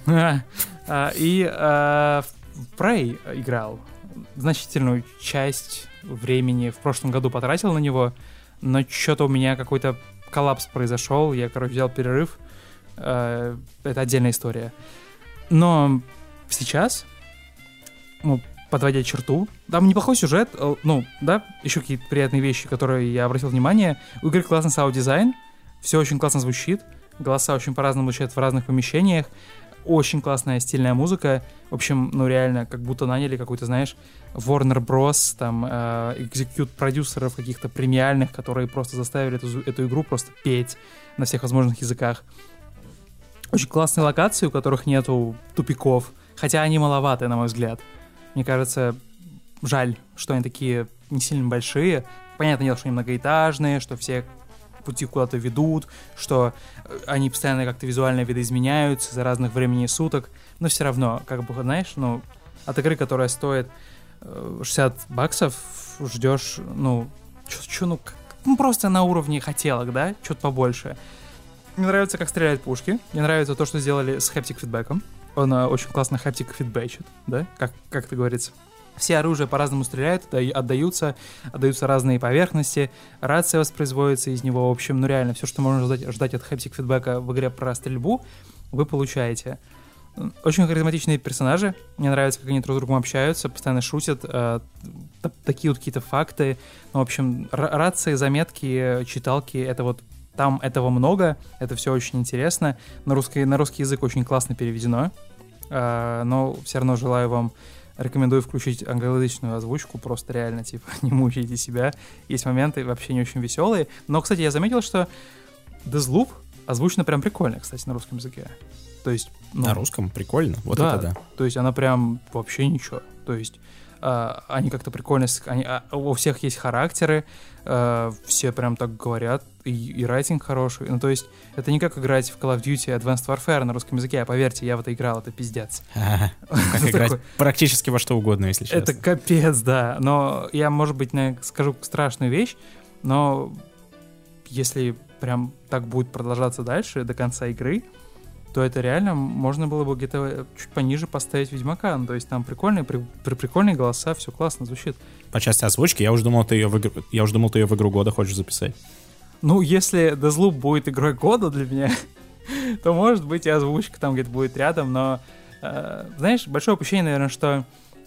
S1: И в Prey играл. Значительную часть времени в прошлом году потратил на него, но что-то у меня какой-то коллапс произошел, я, короче, взял перерыв. Это отдельная история. Но сейчас, подводя черту, там неплохой сюжет, еще какие-то приятные вещи, которые я обратил внимание. У игры классный саунд-дизайн, все очень классно звучит, голоса очень по-разному звучат в разных помещениях, очень классная стильная музыка. В общем, реально, как будто наняли какой-то, знаешь, Warner Bros, там, экзекьют-продюсеров каких-то премиальных, которые просто заставили эту игру просто петь на всех возможных языках. Очень классные локации, у которых нету тупиков, хотя они маловаты, на мой взгляд. Мне кажется, жаль, что они такие не сильно большие. Понятное дело, что они многоэтажные, что все пути куда-то ведут, что они постоянно как-то визуально видоизменяются за разных времени суток, но все равно, как бы, знаешь, от игры, которая стоит $60, ждешь, просто на уровне хотелок, да, что-то побольше. Мне нравится, как стреляют пушки, мне нравится то, что сделали с хэптик-фидбэком, он очень классно хэптик-фидбэчит, да, как это говорится. Все оружия по-разному стреляют, отдаются разные поверхности, рация воспроизводится из него. В общем, реально, все, что можно ждать от хэптик-фидбэка в игре про стрельбу, вы получаете. Очень харизматичные персонажи. Мне нравится, как они друг с другом общаются, постоянно шутят. Такие вот какие-то факты. В общем, рации, заметки, читалки, это вот там этого много, это все очень интересно. На русский язык очень классно переведено. Но все равно желаю вам... Рекомендую включить англоязычную озвучку, просто реально, типа, не мучайте себя. Есть моменты вообще не очень веселые. Но, кстати, я заметил, что Deathloop озвучена прям прикольно, кстати, на русском языке. То есть...
S2: На русском? Прикольно? Вот да, это да.
S1: То есть она прям вообще ничего. То есть они как-то прикольно... у всех есть характеры, все прям так говорят, и райтинг хороший. То есть это не как играть в Call of Duty Advanced Warfare на русском языке, а поверьте, я в это играл, это пиздец.
S2: Как играть практически во что угодно, если честно.
S1: Это капец, да. Но я, может быть, скажу страшную вещь, но если прям так будет продолжаться дальше, до конца игры, то это реально можно было бы где-то чуть пониже поставить Ведьмака. То есть там прикольные голоса, все классно звучит.
S2: По части озвучки, я уже думал, ты ее в игру года хочешь записать.
S1: Если Deathloop будет игрой года для меня, то, может быть, и озвучка там где-то будет рядом, но, знаешь, большое упущение, наверное, что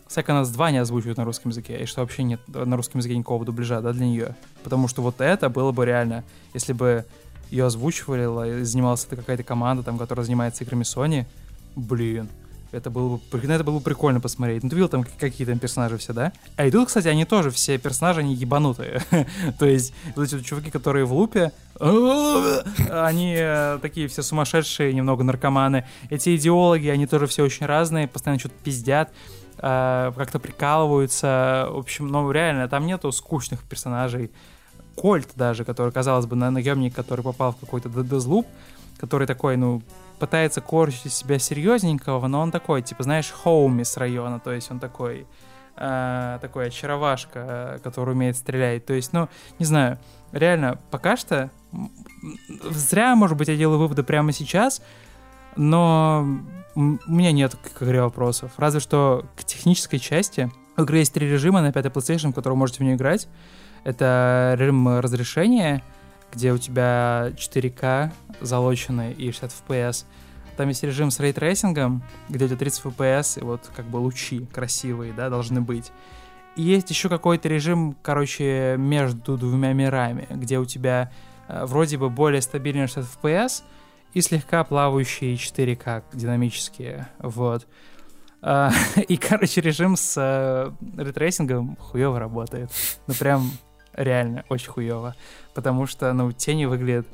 S1: Psychonauts 2 не озвучивают на русском языке, и что вообще нет на русском языке никакого дубляжа, да, для нее. Потому что вот это было бы реально, если бы ее озвучивали, занималась это какая-то команда, там, которая занимается играми Sony, блин, это было бы прикольно посмотреть. Ну, ты видел там какие там персонажи все, да? А и тут, кстати, они тоже, все персонажи, они ебанутые. То есть, вот эти чуваки, которые в лупе, они такие все сумасшедшие, немного наркоманы. Эти идеологи, они тоже все очень разные, постоянно что-то пиздят, как-то прикалываются. В общем, ну, реально, там нету скучных персонажей. Кольт даже, который, казалось бы, наемник, который попал в какой-то Deathloop, который такой, ну, пытается корчить из себя серьезненького, но он такой, типа, знаешь, хоуми с района, то есть он такой очаровашка, который умеет стрелять. То есть, ну, не знаю, реально, пока что зря, может быть, я делаю выводы прямо сейчас, но у меня нет к игре вопросов. Разве что к технической части. У игры есть 3 режима на 5-й PlayStation, в котором вы можете в нее играть. Это режим разрешения, где у тебя 4К залоченный и 60 FPS. Там есть режим с рейтрейсингом, где у тебя 30 FPS, и вот как бы лучи красивые, да, должны быть. И есть еще какой-то режим, короче, между двумя мирами, где у тебя вроде бы более стабильный 60 FPS и слегка плавающие 4К динамические, вот. И, короче, режим с рейтрейсингом хуёво работает. Ну, прям реально очень хуёво. Потому что, ну, тени выглядят...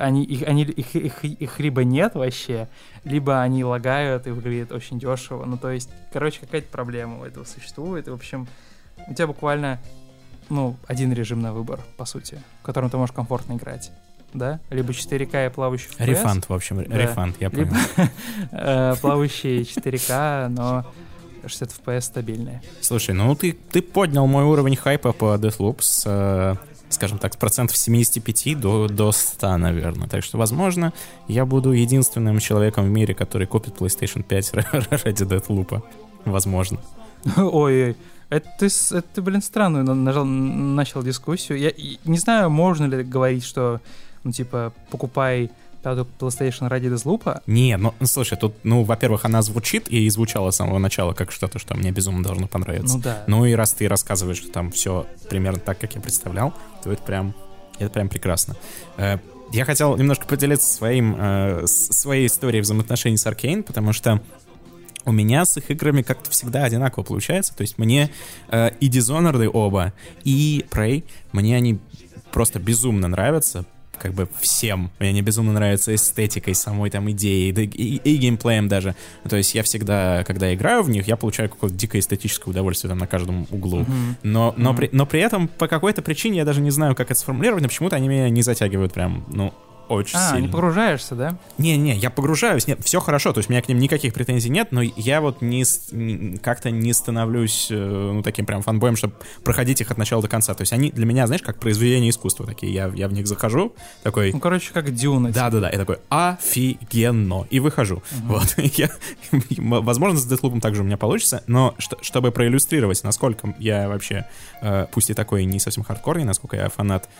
S1: Их либо нет вообще, либо они лагают и выглядят очень дешево. Ну, то есть, короче, какая-то проблема у этого существует. И, в общем, у тебя буквально, ну, один режим на выбор, по сути, в котором ты можешь комфортно играть. Да? Либо 4К и плавающий FPS.
S2: Рефанд, в общем, да. Рефанд, я понял.
S1: Либо плавающие 4К, но 60 FPS стабильные.
S2: Слушай, ну ты поднял мой уровень хайпа по Deathloop с, скажем так, с процентов 75 до 100, наверное. Так что, возможно, я буду единственным человеком в мире, который купит PlayStation 5 ради Deathloop. Возможно.
S1: Ой-ой. Это ты, блин, странную начал дискуссию. Я не знаю, можно ли говорить, что, ну, типа, покупай пятую PlayStation ради Deathloop.
S2: Не, ну, слушай, тут, ну, во-первых, она звучит и звучала с самого начала как что-то, что мне безумно должно понравиться.
S1: Ну да.
S2: Ну и раз ты рассказываешь, что там все примерно так, как я представлял, то это прям прекрасно. Я хотел немножко поделиться своей историей взаимоотношений с Arcane, потому что у меня с их играми как-то всегда одинаково получается. То есть мне и Dishonored оба, и Prey, мне они просто безумно нравятся. Как бы всем. Мне они безумно нравятся эстетикой, самой там идеей, и геймплеем даже. То есть я всегда, когда играю в них, я получаю какое-то дикое эстетическое удовольствие там на каждом углу. Но при этом по какой-то причине, я даже не знаю, как это сформулировать, но почему-то они меня не затягивают прям, ну, очень сильно.
S1: Не погружаешься, да?
S2: Не, я погружаюсь, нет, все хорошо, то есть у меня к ним никаких претензий нет, но я вот как-то не становлюсь, ну, таким прям фанбоем, чтобы проходить их от начала до конца. То есть они для меня, знаешь, как произведение искусства такие. Я в них захожу, такой...
S1: Ну, короче, как Дюна.
S2: Да-да-да, я такой, офигенно, и выхожу. Вот, возможно, с Deathloop'ом также у меня получится, но чтобы проиллюстрировать, насколько я вообще, пусть и такой не совсем хардкорный, насколько я фанат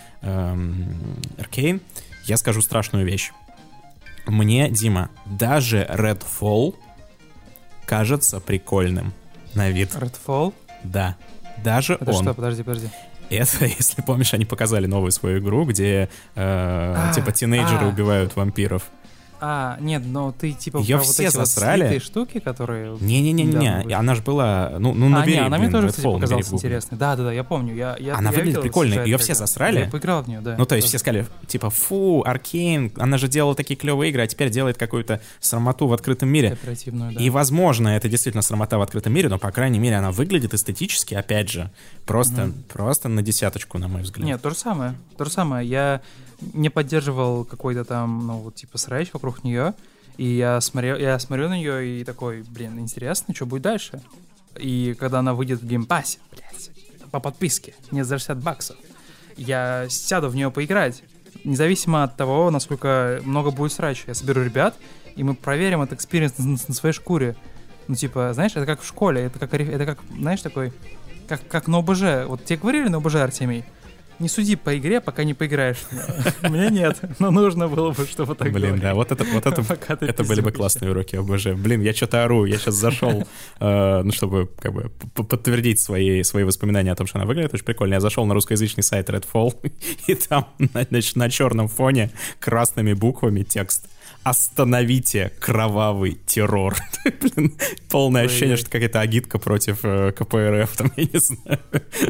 S2: Arcane, я скажу страшную вещь. Мне, Дима, даже Redfall кажется прикольным на вид.
S1: Redfall?
S2: Да. Даже
S1: это
S2: он.
S1: Что? Подожди.
S2: Это, если помнишь, они показали новую свою игру, где типа тинейджеры убивают вампиров.
S1: Нет, но ты типа
S2: ее
S1: про
S2: все
S1: вот эти
S2: засрали.
S1: Вот штуки, которые...
S2: Не, она же была, набери,
S1: она мне тоже, кстати,
S2: Redfall,
S1: показалась интересной. Да, я помню.
S2: Она выглядит прикольно, ее все засрали.
S1: Я поиграл в нее, да.
S2: Ну, то есть все сказали, типа, фу, Arcane, она же делала такие клевые игры, а теперь делает какую-то срамоту в открытом мире.
S1: Оперативную, да.
S2: И, возможно, это действительно срамота в открытом мире, но, по крайней мере, она выглядит эстетически, опять же, просто на десяточку, на мой взгляд.
S1: Нет, то же самое. Я не поддерживал какой-то там, ну, вот, типа, срач вокруг нее. И я смотрю на нее и такой, блин, интересно, что будет дальше. И когда она выйдет в геймпассе, блядь, по подписке, не за $60, я сяду в нее поиграть. Независимо от того, насколько много будет срача. Я соберу ребят, и мы проверим этот экспириенс на своей шкуре. Ну, типа, знаешь, это как в школе, это как знаешь, такой, как на ОБЖ. Вот тебе говорили на ОБЖ, Артемий? не суди по игре, пока не поиграешь. Мне нет, но нужно было бы, чтобы так было.
S2: Блин, да, вот это были бы классные уроки ОБЖ. Блин, я что-то ору, я сейчас зашел, чтобы как бы подтвердить свои воспоминания о том, что она выглядит очень прикольно. Я зашел на русскоязычный сайт Redfall, и там, значит, на черном фоне красными буквами текст: «Остановите кровавый террор». Блин, полное ощущение, что какая-то агитка против КПРФ, там, я не знаю.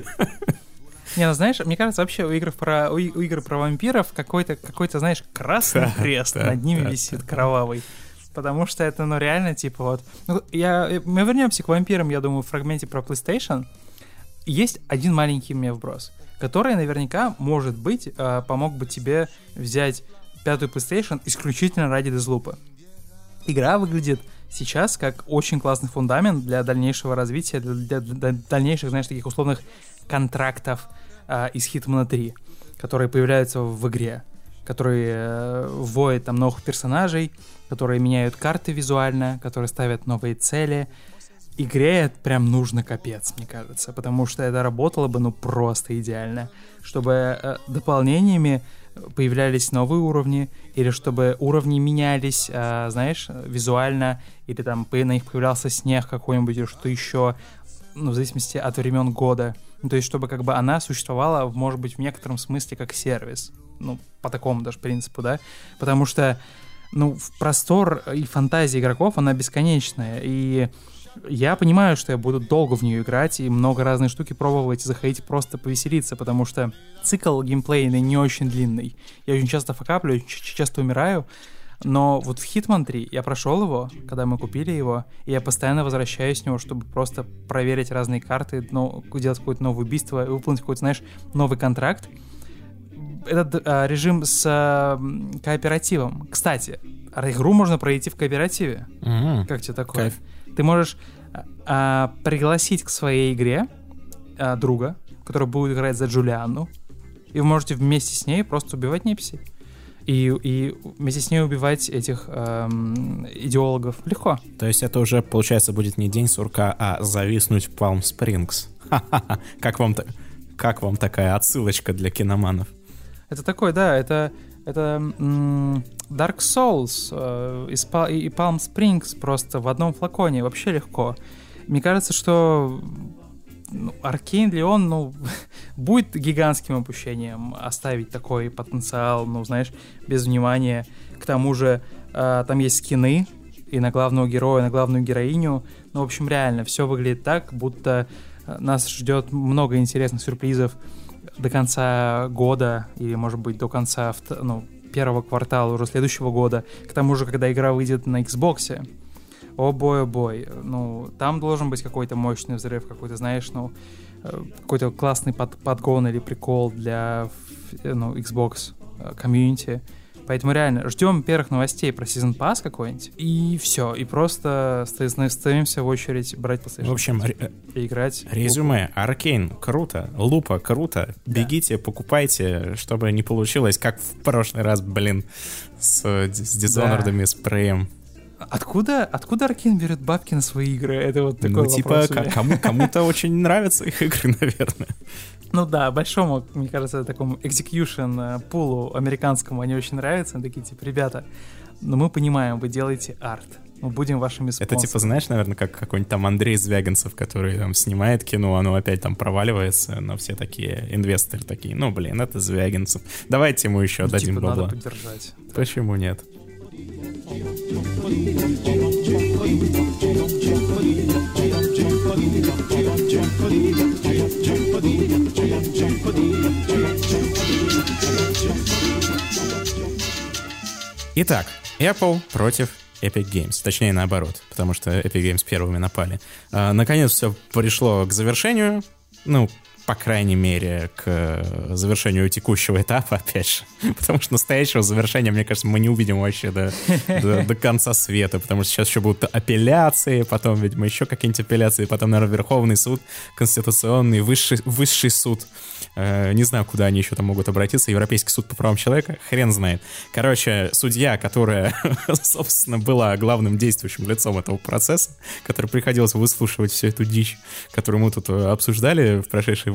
S1: Не, ну знаешь, мне кажется, вообще у игр про вампиров какой-то, знаешь, красный крест над ними висит, кровавый. Потому что это, ну, реально, типа, вот... мы вернемся к вампирам, я думаю, в фрагменте про PlayStation. Есть один маленький мне вброс, который наверняка, может быть, помог бы тебе взять пятую PlayStation исключительно ради Deathloop. Игра выглядит сейчас как очень классный фундамент для дальнейшего развития, для дальнейших, знаешь, таких условных контрактов из Hitman 3, которые появляются в игре, которые вводят там новых персонажей, которые меняют карты визуально, которые ставят новые цели. Игре это прям нужно капец, мне кажется, потому что это работало бы, ну, просто идеально, чтобы дополнениями появлялись новые уровни, или чтобы уровни менялись, знаешь, визуально, или там на них появлялся снег какой-нибудь, или что еще, ну, в зависимости от времен года. Ну, то есть, чтобы как бы она существовала, может быть, в некотором смысле как сервис. Ну, по такому даже принципу, да? Потому что, ну, простор и фантазия игроков, она бесконечная, и я понимаю, что я буду долго в нее играть и много разных штуки пробовать и заходить просто повеселиться, потому что цикл геймплейный не очень длинный. Я очень часто факаплю, очень часто умираю, но вот в Hitman 3 я прошел его, когда мы купили его, и я постоянно возвращаюсь в него, чтобы просто проверить разные карты, делать какое-то новое убийство, выполнить какой-то, знаешь, новый контракт. Этот режим с кооперативом. Кстати, игру можно пройти в кооперативе. Как тебе такое?
S2: Кайф.
S1: Ты можешь пригласить к своей игре друга, который будет играть за Джулианну, и вы можете вместе с ней просто убивать неписей. И вместе с ней убивать этих идеологов. Легко.
S2: То есть это уже, получается, будет не день сурка, а зависнуть в Palm Springs. Как вам такая отсылочка для киноманов?
S1: Это такой, да, это Dark Souls и Palm Springs просто в одном флаконе, вообще легко. Мне кажется, что Аркейн ли он, будет гигантским опущением оставить такой потенциал, знаешь, без внимания. К тому же там есть скины и на главного героя, и на главную героиню. В общем, реально, все выглядит так, будто нас ждет много интересных сюрпризов до конца года, или, может быть, до конца первого квартала уже следующего года. К тому же, когда игра выйдет на Xbox, о бой, там должен быть какой-то мощный взрыв, какой-то, знаешь, какой-то классный подгон или прикол для Xbox комьюнити. Поэтому реально ждем первых новостей про Season Pass какой-нибудь, и все, и просто становимся в очередь брать PlayStation.
S2: В общем,
S1: и играть.
S2: Резюме. Аркейн круто, Лупа круто. Бегите, покупайте, чтобы не получилось, как в прошлый раз, с Dishonored, с Prey.
S1: Откуда Аркейн берет бабки на свои игры? Это вот такой вопрос.
S2: Кому-то очень нравятся их игры, наверное.
S1: Большому, мне кажется, такому execution пулу американскому они очень нравятся. Они такие, ребята, мы понимаем, вы делаете арт. Мы будем вашими спонсорами.
S2: Это знаешь, наверное, как какой-нибудь там Андрей Звягинцев, который там снимает кино, оно опять там проваливается, но все такие инвесторы такие, это Звягинцев. Давайте ему еще дадим бабла.
S1: Надо поддержать.
S2: Почему нет? Итак, Apple против Epic Games. Точнее, наоборот, потому что Epic Games первыми напали. Наконец все пришло к завершению. По крайней мере, к завершению текущего этапа, опять же. Потому что настоящего завершения, мне кажется, мы не увидим вообще до конца света, потому что сейчас еще будут апелляции, потом, видимо, еще какие-нибудь апелляции, потом, наверное, Верховный суд, Конституционный, Высший суд. Не знаю, куда они еще там могут обратиться. Европейский суд по правам человека, хрен знает. Короче, судья, которая, собственно, была главным действующим лицом этого процесса, которой приходилось выслушивать всю эту дичь, которую мы тут обсуждали в прошедшие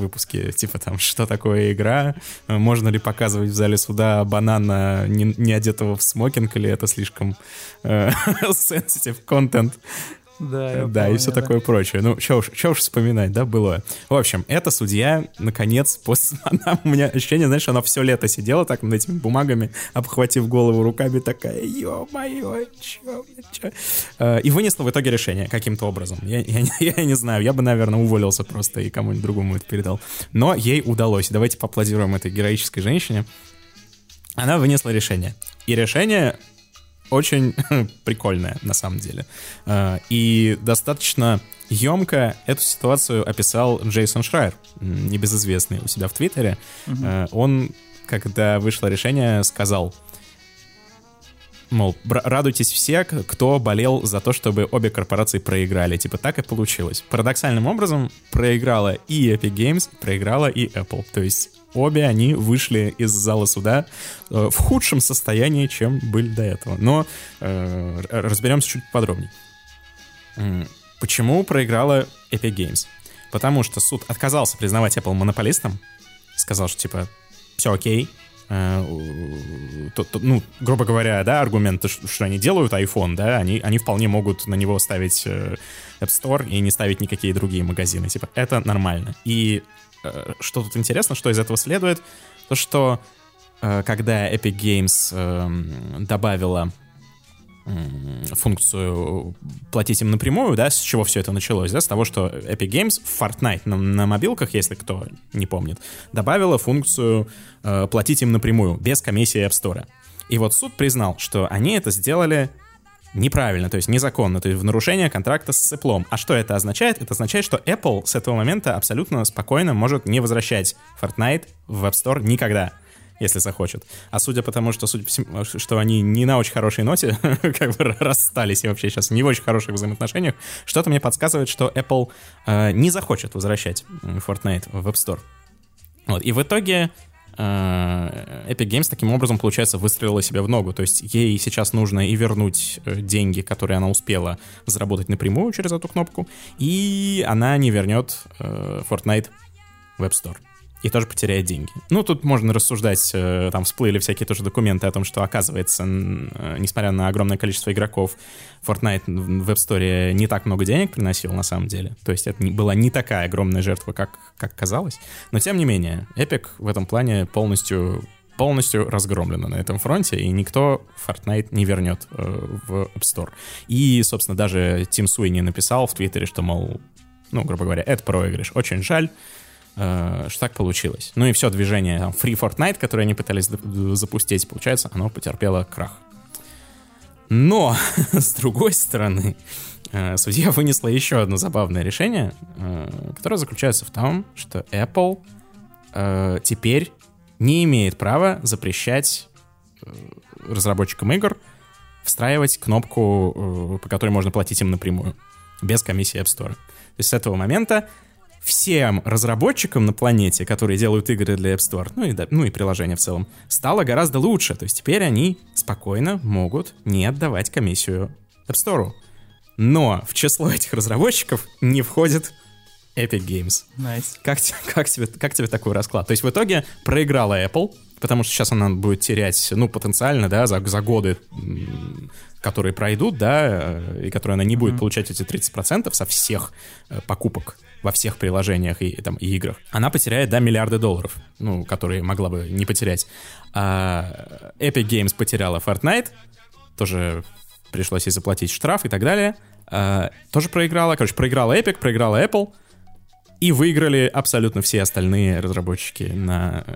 S2: выпуске, типа там, что такое игра, можно ли показывать в зале суда банана, не одетого в смокинг, или это слишком sensitive content. Да, и все такое прочее. Ну, что уж вспоминать, да, было. В общем, эта судья, наконец, у меня ощущение, знаешь, она все лето сидела так над этими бумагами, обхватив голову руками, такая, ё-моё, чё? И вынесла в итоге решение каким-то образом. Я не знаю, я бы, наверное, уволился просто и кому-нибудь другому это передал. Но ей удалось. Давайте поаплодируем этой героической женщине. Она вынесла решение. И решение... очень прикольная, на самом деле. И достаточно емко эту ситуацию описал Джейсон Шрайер, небезызвестный у себя в Твиттере. Он, когда вышло решение, сказал, мол, радуйтесь все, кто болел за то, чтобы обе корпорации проиграли. Типа так и получилось. Парадоксальным образом проиграла и Epic Games, проиграла и Apple. То есть обе они вышли из зала суда в худшем состоянии, чем были до этого. Но разберемся чуть подробнее. Почему проиграла Epic Games? Потому что суд отказался признавать Apple монополистом. Сказал, что типа все окей. Ну, грубо говоря, да, аргумент, что они делают iPhone, да, они вполне могут на него ставить App Store и не ставить никакие другие магазины. Типа это нормально. И что тут интересно, что из этого следует, то что когда Epic Games добавила функцию платить им напрямую, да, с чего все это началось, да, с того, что Epic Games в Fortnite на мобилках, если кто не помнит, добавила функцию платить им напрямую, без комиссии App Store. И вот суд признал, что они это сделали неправильно, то есть незаконно, то есть в нарушение контракта с Apple. А что это означает? Это означает, что Apple с этого момента абсолютно спокойно может не возвращать Fortnite в App Store никогда, если захочет. А судя по тому, что они не на очень хорошей ноте как бы расстались и вообще сейчас не в очень хороших взаимоотношениях, что-то мне подсказывает, что Apple не захочет возвращать Fortnite в App Store. Вот. И в итоге Epic Games таким образом, получается, выстрелила себе в ногу. То есть ей сейчас нужно и вернуть деньги, которые она успела заработать напрямую через эту кнопку, и она не вернет Fortnite в App Store. И тоже потеряет деньги. Ну, тут можно рассуждать, там всплыли всякие тоже документы о том, что, оказывается, несмотря на огромное количество игроков, Fortnite в App Store не так много денег приносил на самом деле. То есть это была не такая огромная жертва, как казалось. Но, тем не менее, Epic в этом плане полностью разгромлена на этом фронте, и никто Fortnite не вернет в App Store. И, собственно, даже Тим Суини написал в Твиттере, что, мол, ну, грубо говоря, это проигрыш. Очень жаль, что так получилось. Ну и все движение там, Free Fortnite, которое они пытались запустить, получается, оно потерпело крах. Но, с другой стороны, судья вынесла еще одно забавное решение, которое заключается в том, что Apple теперь не имеет права запрещать разработчикам игр встраивать кнопку, по которой можно платить им напрямую, без комиссии App Store. То есть с этого момента всем разработчикам на планете, которые делают игры для App Store, ну и приложения в целом, стало гораздо лучше. То есть теперь они спокойно могут не отдавать комиссию App Store. Но в число этих разработчиков не входит Epic Games.
S1: Nice.
S2: Как тебе такой расклад? То есть в итоге проиграла Apple, потому что сейчас она будет терять, ну, потенциально, да, за годы, которые пройдут, да, и которые она не будет получать эти 30% со всех покупок во всех приложениях и играх. Она потеряет, да, миллиарды долларов, ну, которые могла бы не потерять. А Epic Games потеряла Fortnite, тоже пришлось ей заплатить штраф и так далее. Тоже проиграла. Короче, проиграла Epic, проиграла Apple, и выиграли абсолютно все остальные разработчики на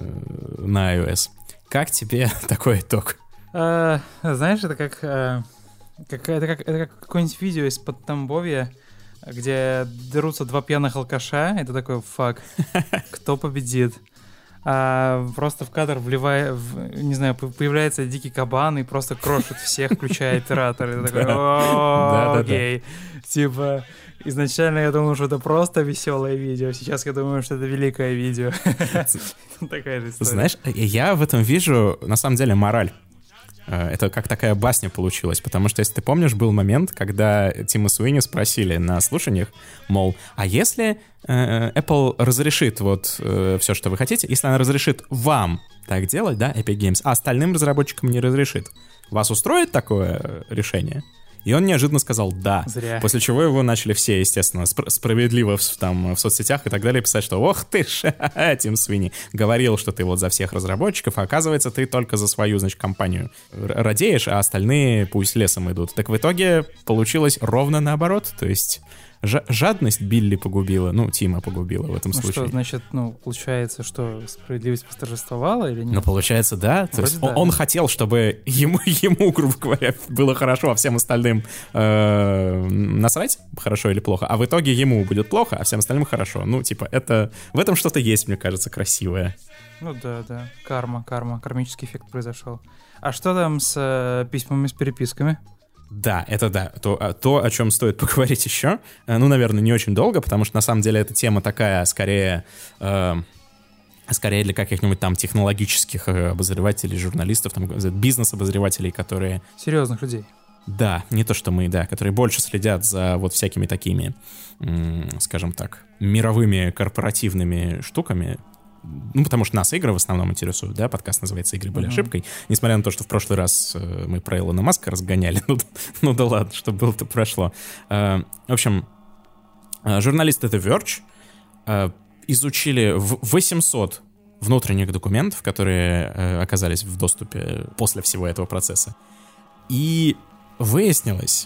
S2: iOS. Как тебе такой итог?
S1: Знаешь, это как какое-нибудь видео из-под Тамбовья, где дерутся два пьяных алкаша, это такой, фак, кто победит? Просто в кадр появляется дикий кабан и просто крошит всех, включая оператора. Это такой, окей. Типа, изначально я думал, что это просто веселое видео, сейчас я думаю, что это великое видео. Такая же история.
S2: Знаешь, я в этом вижу, на самом деле, мораль. Это как такая басня получилась, потому что, если ты помнишь, был момент, когда Тима Суини спросили на слушаниях, мол, а если Apple разрешит вот все, что вы хотите, если она разрешит вам так делать, да, Epic Games, а остальным разработчикам не разрешит, вас устроит такое решение? И он неожиданно сказал «да».
S1: Зря.
S2: После чего его начали все, естественно, справедливо в соцсетях и так далее писать, что «ох ты ж, Тим Суини, говорил, что ты вот за всех разработчиков, а оказывается, ты только за свою, значит, компанию радеешь, а остальные пусть лесом идут». Так в итоге получилось ровно наоборот, то есть... Жадность Билли погубила, Тима погубила в этом случае.
S1: Что, значит, получается, что справедливость восторжествовала или нет?
S2: Ну, получается, да. То есть он хотел, чтобы ему, грубо говоря, было хорошо, а всем остальным насрать, хорошо или плохо, а в итоге ему будет плохо, а всем остальным хорошо. Это... В этом что-то есть, мне кажется, красивое.
S1: Да. Кармический эффект произошел. А что там с письмами, с переписками?
S2: Да, это да. То, о чем стоит поговорить еще, наверное, не очень долго, потому что, на самом деле, эта тема такая, скорее для каких-нибудь там технологических обозревателей, журналистов, там, бизнес-обозревателей, которые...
S1: Серьезных людей.
S2: Да, не то, что мы, да, которые больше следят за вот всякими такими, скажем так, мировыми корпоративными штуками. Потому что нас игры в основном интересуют, да, подкаст называется «Игры были ошибкой», несмотря на то, что в прошлый раз мы про Илона Маска разгоняли, ну да ладно, что было-то прошло. В общем, журналисты The Verge изучили 800 внутренних документов, которые оказались в доступе после всего этого процесса, и выяснилось,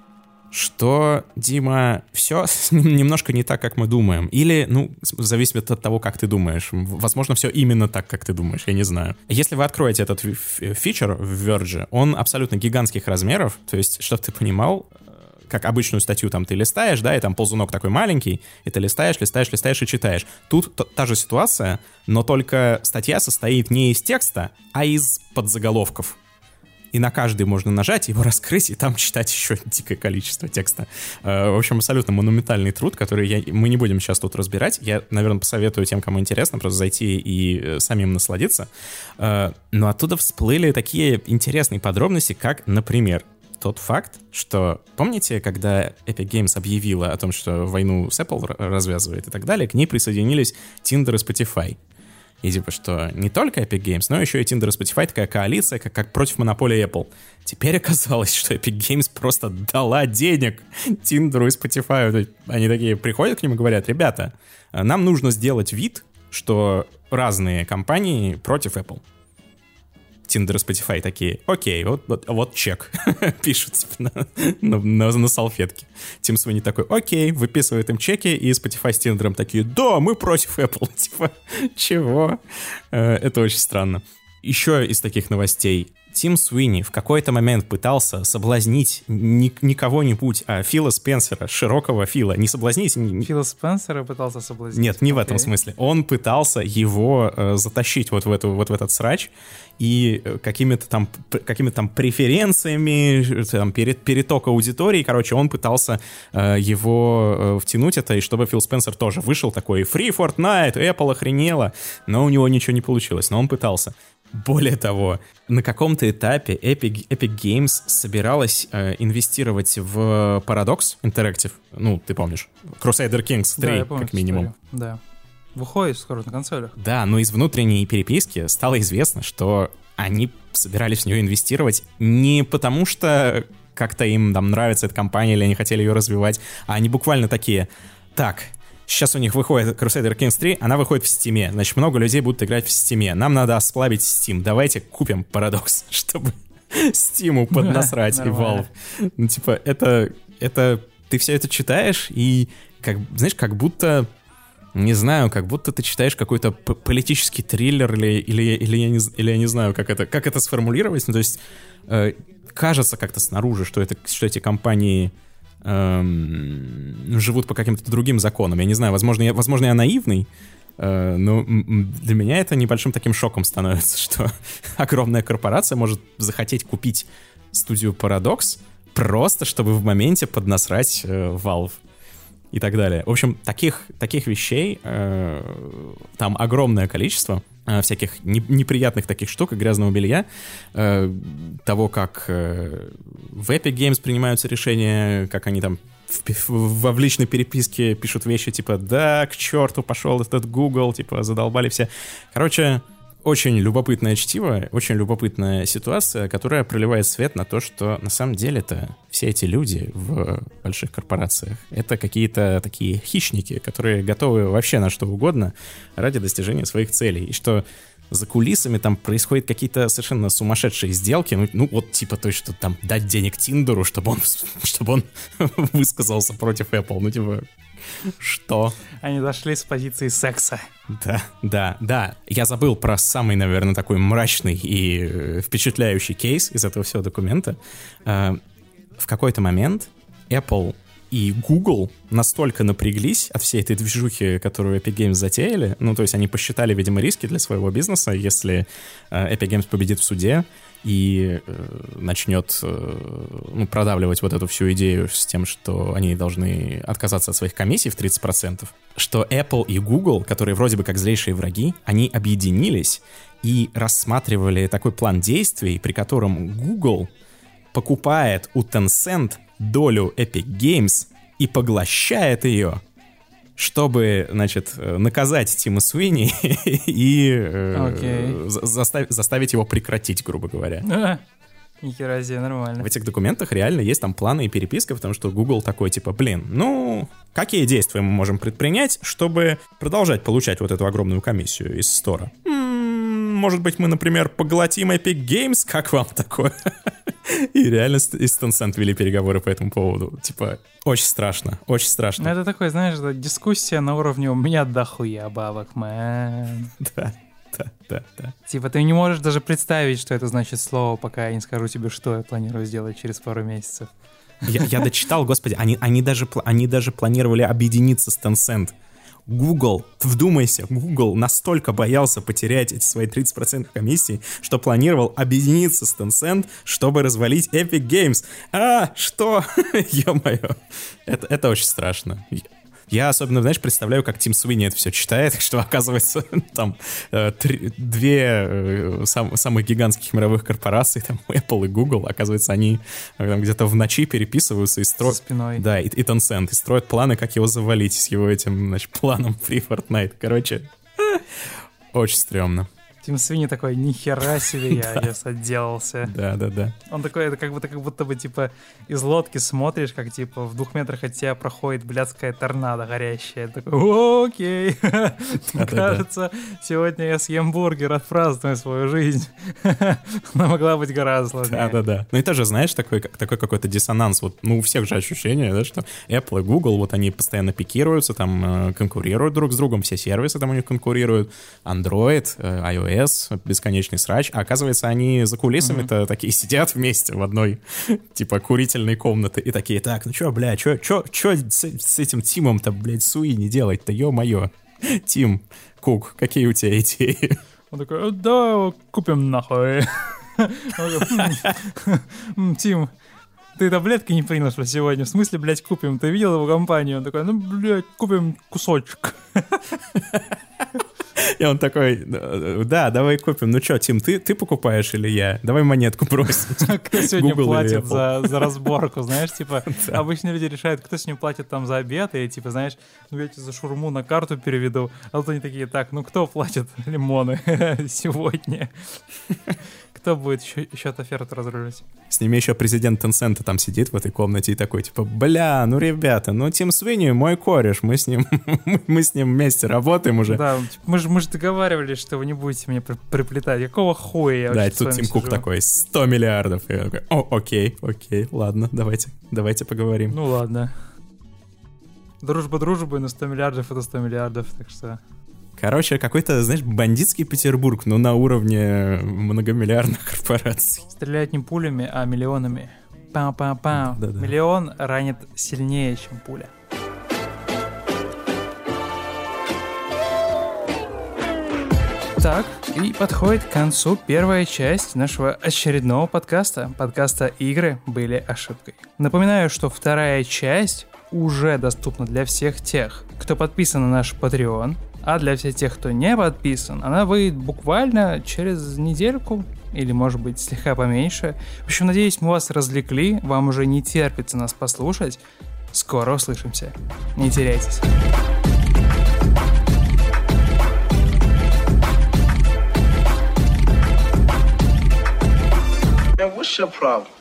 S2: что, Дима, все немножко не так, как мы думаем. Или, зависит от того, как ты думаешь. Возможно, все именно так, как ты думаешь, я не знаю. Если вы откроете этот фичер в Verge, он абсолютно гигантских размеров, то есть, чтобы ты понимал, как обычную статью там ты листаешь, да, и там ползунок такой маленький, и ты листаешь и читаешь. Тут та же ситуация, но только статья состоит не из текста, а из подзаголовков. И на каждый можно нажать, его раскрыть, и там читать еще дикое количество текста. В общем, абсолютно монументальный труд, который мы не будем сейчас тут разбирать. Я, наверное, посоветую тем, кому интересно, просто зайти и самим насладиться. Но оттуда всплыли такие интересные подробности, как, например, тот факт, что, помните, когда Epic Games объявила о том, что войну с Apple развязывает и так далее, к ней присоединились Tinder и Spotify. И типа, что не только Epic Games, но еще и Tinder и Spotify, такая коалиция, как против монополии Apple. Теперь оказалось, что Epic Games просто дала денег Tinder и Spotify. Они такие приходят к ним и говорят: ребята, нам нужно сделать вид, что разные компании против Apple. Tinder и Spotify такие: окей, вот чек. Пишут типа, на салфетке. Тим Суини такой: окей, выписывает им чеки, и Spotify с Tinder такие: да, мы против Apple. Типа, чего? Это очень странно. Еще из таких новостей. Тим Суини в какой-то момент пытался соблазнить не кого-нибудь, а Фила Спенсера, широкого Фила. Не соблазнить...
S1: Фила Спенсера пытался соблазнить?
S2: Нет, не в этом смысле. Он пытался его затащить вот в этот срач, и какими-то там преференциями, там, переток аудитории, короче, он пытался его втянуть это, и чтобы Фил Спенсер тоже вышел такой: Free Fortnite, Apple охренела, но у него ничего не получилось, но он пытался. Более того, на каком-то этапе Epic Games собиралась инвестировать в Paradox Interactive. Ну, ты помнишь. Crusader Kings 3, да, я помню, как минимум.
S1: историю. Да. Выходит скоро на консолях.
S2: Да, но из внутренней переписки стало известно, что они собирались в нее инвестировать не потому, что как-то им там нравится эта компания или они хотели ее развивать, а они буквально такие: так, сейчас у них выходит Crusader Kings 3, она выходит в Steam. Значит, много людей будут играть в Steam. Нам надо осплавить Steam. Давайте купим Paradox, чтобы Steam'у поднасрать и Valve. Ну, типа, это... Ты все это читаешь, и, знаешь, как будто... Не знаю, как будто ты читаешь какой-то политический триллер или я не знаю, как это сформулировать. Ну, то есть, кажется как-то снаружи, что эти компании... живут по каким-то другим законам. Я не знаю, возможно, я наивный, но для меня это небольшим таким шоком становится, что огромная корпорация может захотеть купить студию Paradox просто, чтобы в моменте поднасрать Valve и так далее. В общем, таких вещей там огромное количество. всяких неприятных таких штук и грязного белья, того, как в Epic Games принимаются решения, как они там в личной переписке пишут вещи типа «да, к черту пошел этот Google», типа задолбали все. Короче, очень любопытное чтиво, очень любопытная ситуация, которая проливает свет на то, что на самом деле-то все эти люди в больших корпорациях — это какие-то такие хищники, которые готовы вообще на что угодно ради достижения своих целей. И что за кулисами там происходят какие-то совершенно сумасшедшие сделки, ну вот типа то, что там дать денег Тиндеру, чтобы он высказался против Apple, ну типа... Что?
S1: Они дошли с позиции секса.
S2: Да. Я забыл про самый, наверное, такой мрачный и впечатляющий кейс из этого всего документа. В какой-то момент Apple и Google настолько напряглись от всей этой движухи, которую Epic Games затеяли, ну, то есть они посчитали, видимо, риски для своего бизнеса, если Epic Games победит в суде и начнет продавливать вот эту всю идею с тем, что они должны отказаться от своих комиссий в 30%, что Apple и Google, которые вроде бы как злейшие враги, они объединились и рассматривали такой план действий, при котором Google покупает у Tencent долю Epic Games и поглощает ее, чтобы, значит, наказать Тима Суини и заставить его прекратить, грубо говоря.
S1: Нихера себе, нормально.
S2: В этих документах реально есть там планы и переписка, потому что Google такой, типа, какие действия мы можем предпринять, чтобы продолжать получать вот эту огромную комиссию из стора? Может быть, мы, например, поглотим Epic Games? Как вам такое? И реально из Tencent вели переговоры по этому поводу. Типа, очень страшно, очень страшно.
S1: Это такой, знаешь, дискуссия на уровне «у меня дохуя бабок, мэн».
S2: Да.
S1: Типа, ты не можешь даже представить, что это значит слово, пока я не скажу тебе, что я планирую сделать через пару месяцев.
S2: Я дочитал, господи, они даже планировали объединиться с Tencent. Google, вдумайся, Google настолько боялся потерять эти свои 30% комиссии, что планировал объединиться с Tencent, чтобы развалить Epic Games. Что? Ё-моё. Это очень страшно. Я особенно, знаешь, представляю, как Тим Суини это все читает, что, оказывается, там две самых гигантских мировых корпораций, там Apple и Google, оказывается, они там, где-то в ночи переписываются и строят...
S1: Со спиной.
S2: Да, и Tencent, и строят планы, как его завалить с его этим, значит, планом Free Fortnite. Короче, очень стрёмно.
S1: Тим Суини такой, нихера себе, я сейчас отделался.
S2: Да.
S1: Он такой, это как будто бы, типа, из лодки смотришь, как, типа, в 2 метрах от тебя проходит блядская торнадо горящая. Такой, окей, кажется, сегодня я съем бургер, отпраздную свою жизнь. Она могла быть гораздо сложнее.
S2: Да. Ну и тоже, знаешь, такой какой-то диссонанс. Вот, у всех же ощущение, да, что Apple и Google, вот они постоянно пикируются, там, конкурируют друг с другом, все сервисы там у них конкурируют, Android, iOS, бесконечный срач, а оказывается, они за кулисами-то такие сидят вместе в одной, типа, курительной комнате и такие, так, ну чё, бля, чё с этим Тимом-то, блядь, Суини делать-то, ё-моё. Тим Кук, какие у тебя идеи?
S1: Он такой, да, купим нахуй. Тим, ты таблетки не принял, что сегодня? В смысле, блядь, купим? Ты видел его компанию? Он такой, блядь, купим кусочек.
S2: И он такой, да, давай купим. Ну что, Тим, ты покупаешь или я? Давай монетку бросим.
S1: Кто сегодня платит за разборку, знаешь, типа, обычно люди решают, кто сегодня платит там за обед, и типа, знаешь, я тебе за шаурму на карту переведу, а тут они такие, так, кто платит лимоны сегодня? Кто будет счет оферту разруливать?
S2: С ними еще президент Tencent там сидит в этой комнате и такой, типа, бля, ребята, Тим Суини мой кореш, мы с ним вместе работаем уже.
S1: Да, мы же договаривались, что вы не будете меня приплетать. Какого хуя я
S2: вообще с вами сижу? Да, тут Тим Кук такой, 100 миллиардов. И я такой, окей, ладно, давайте поговорим.
S1: Ну ладно. Дружба дружбой, но 100 миллиардов это 100 миллиардов, так что...
S2: Короче, какой-то, знаешь, бандитский Петербург, но на уровне многомиллиардных корпораций.
S1: Стреляют не пулями, а миллионами. Пау-пау-пау. Да. Миллион ранит сильнее, чем пуля. Так, и подходит к концу первая часть нашего очередного подкаста «Игры были ошибкой». Напоминаю, что вторая часть уже доступна для всех тех, кто подписан на наш Patreon. А для всех тех, кто не подписан, она выйдет буквально через недельку, или, может быть, слегка поменьше. В общем, надеюсь, мы вас развлекли, вам уже не терпится нас послушать. Скоро услышимся. Не теряйтесь.
S3: Man, what's your problem?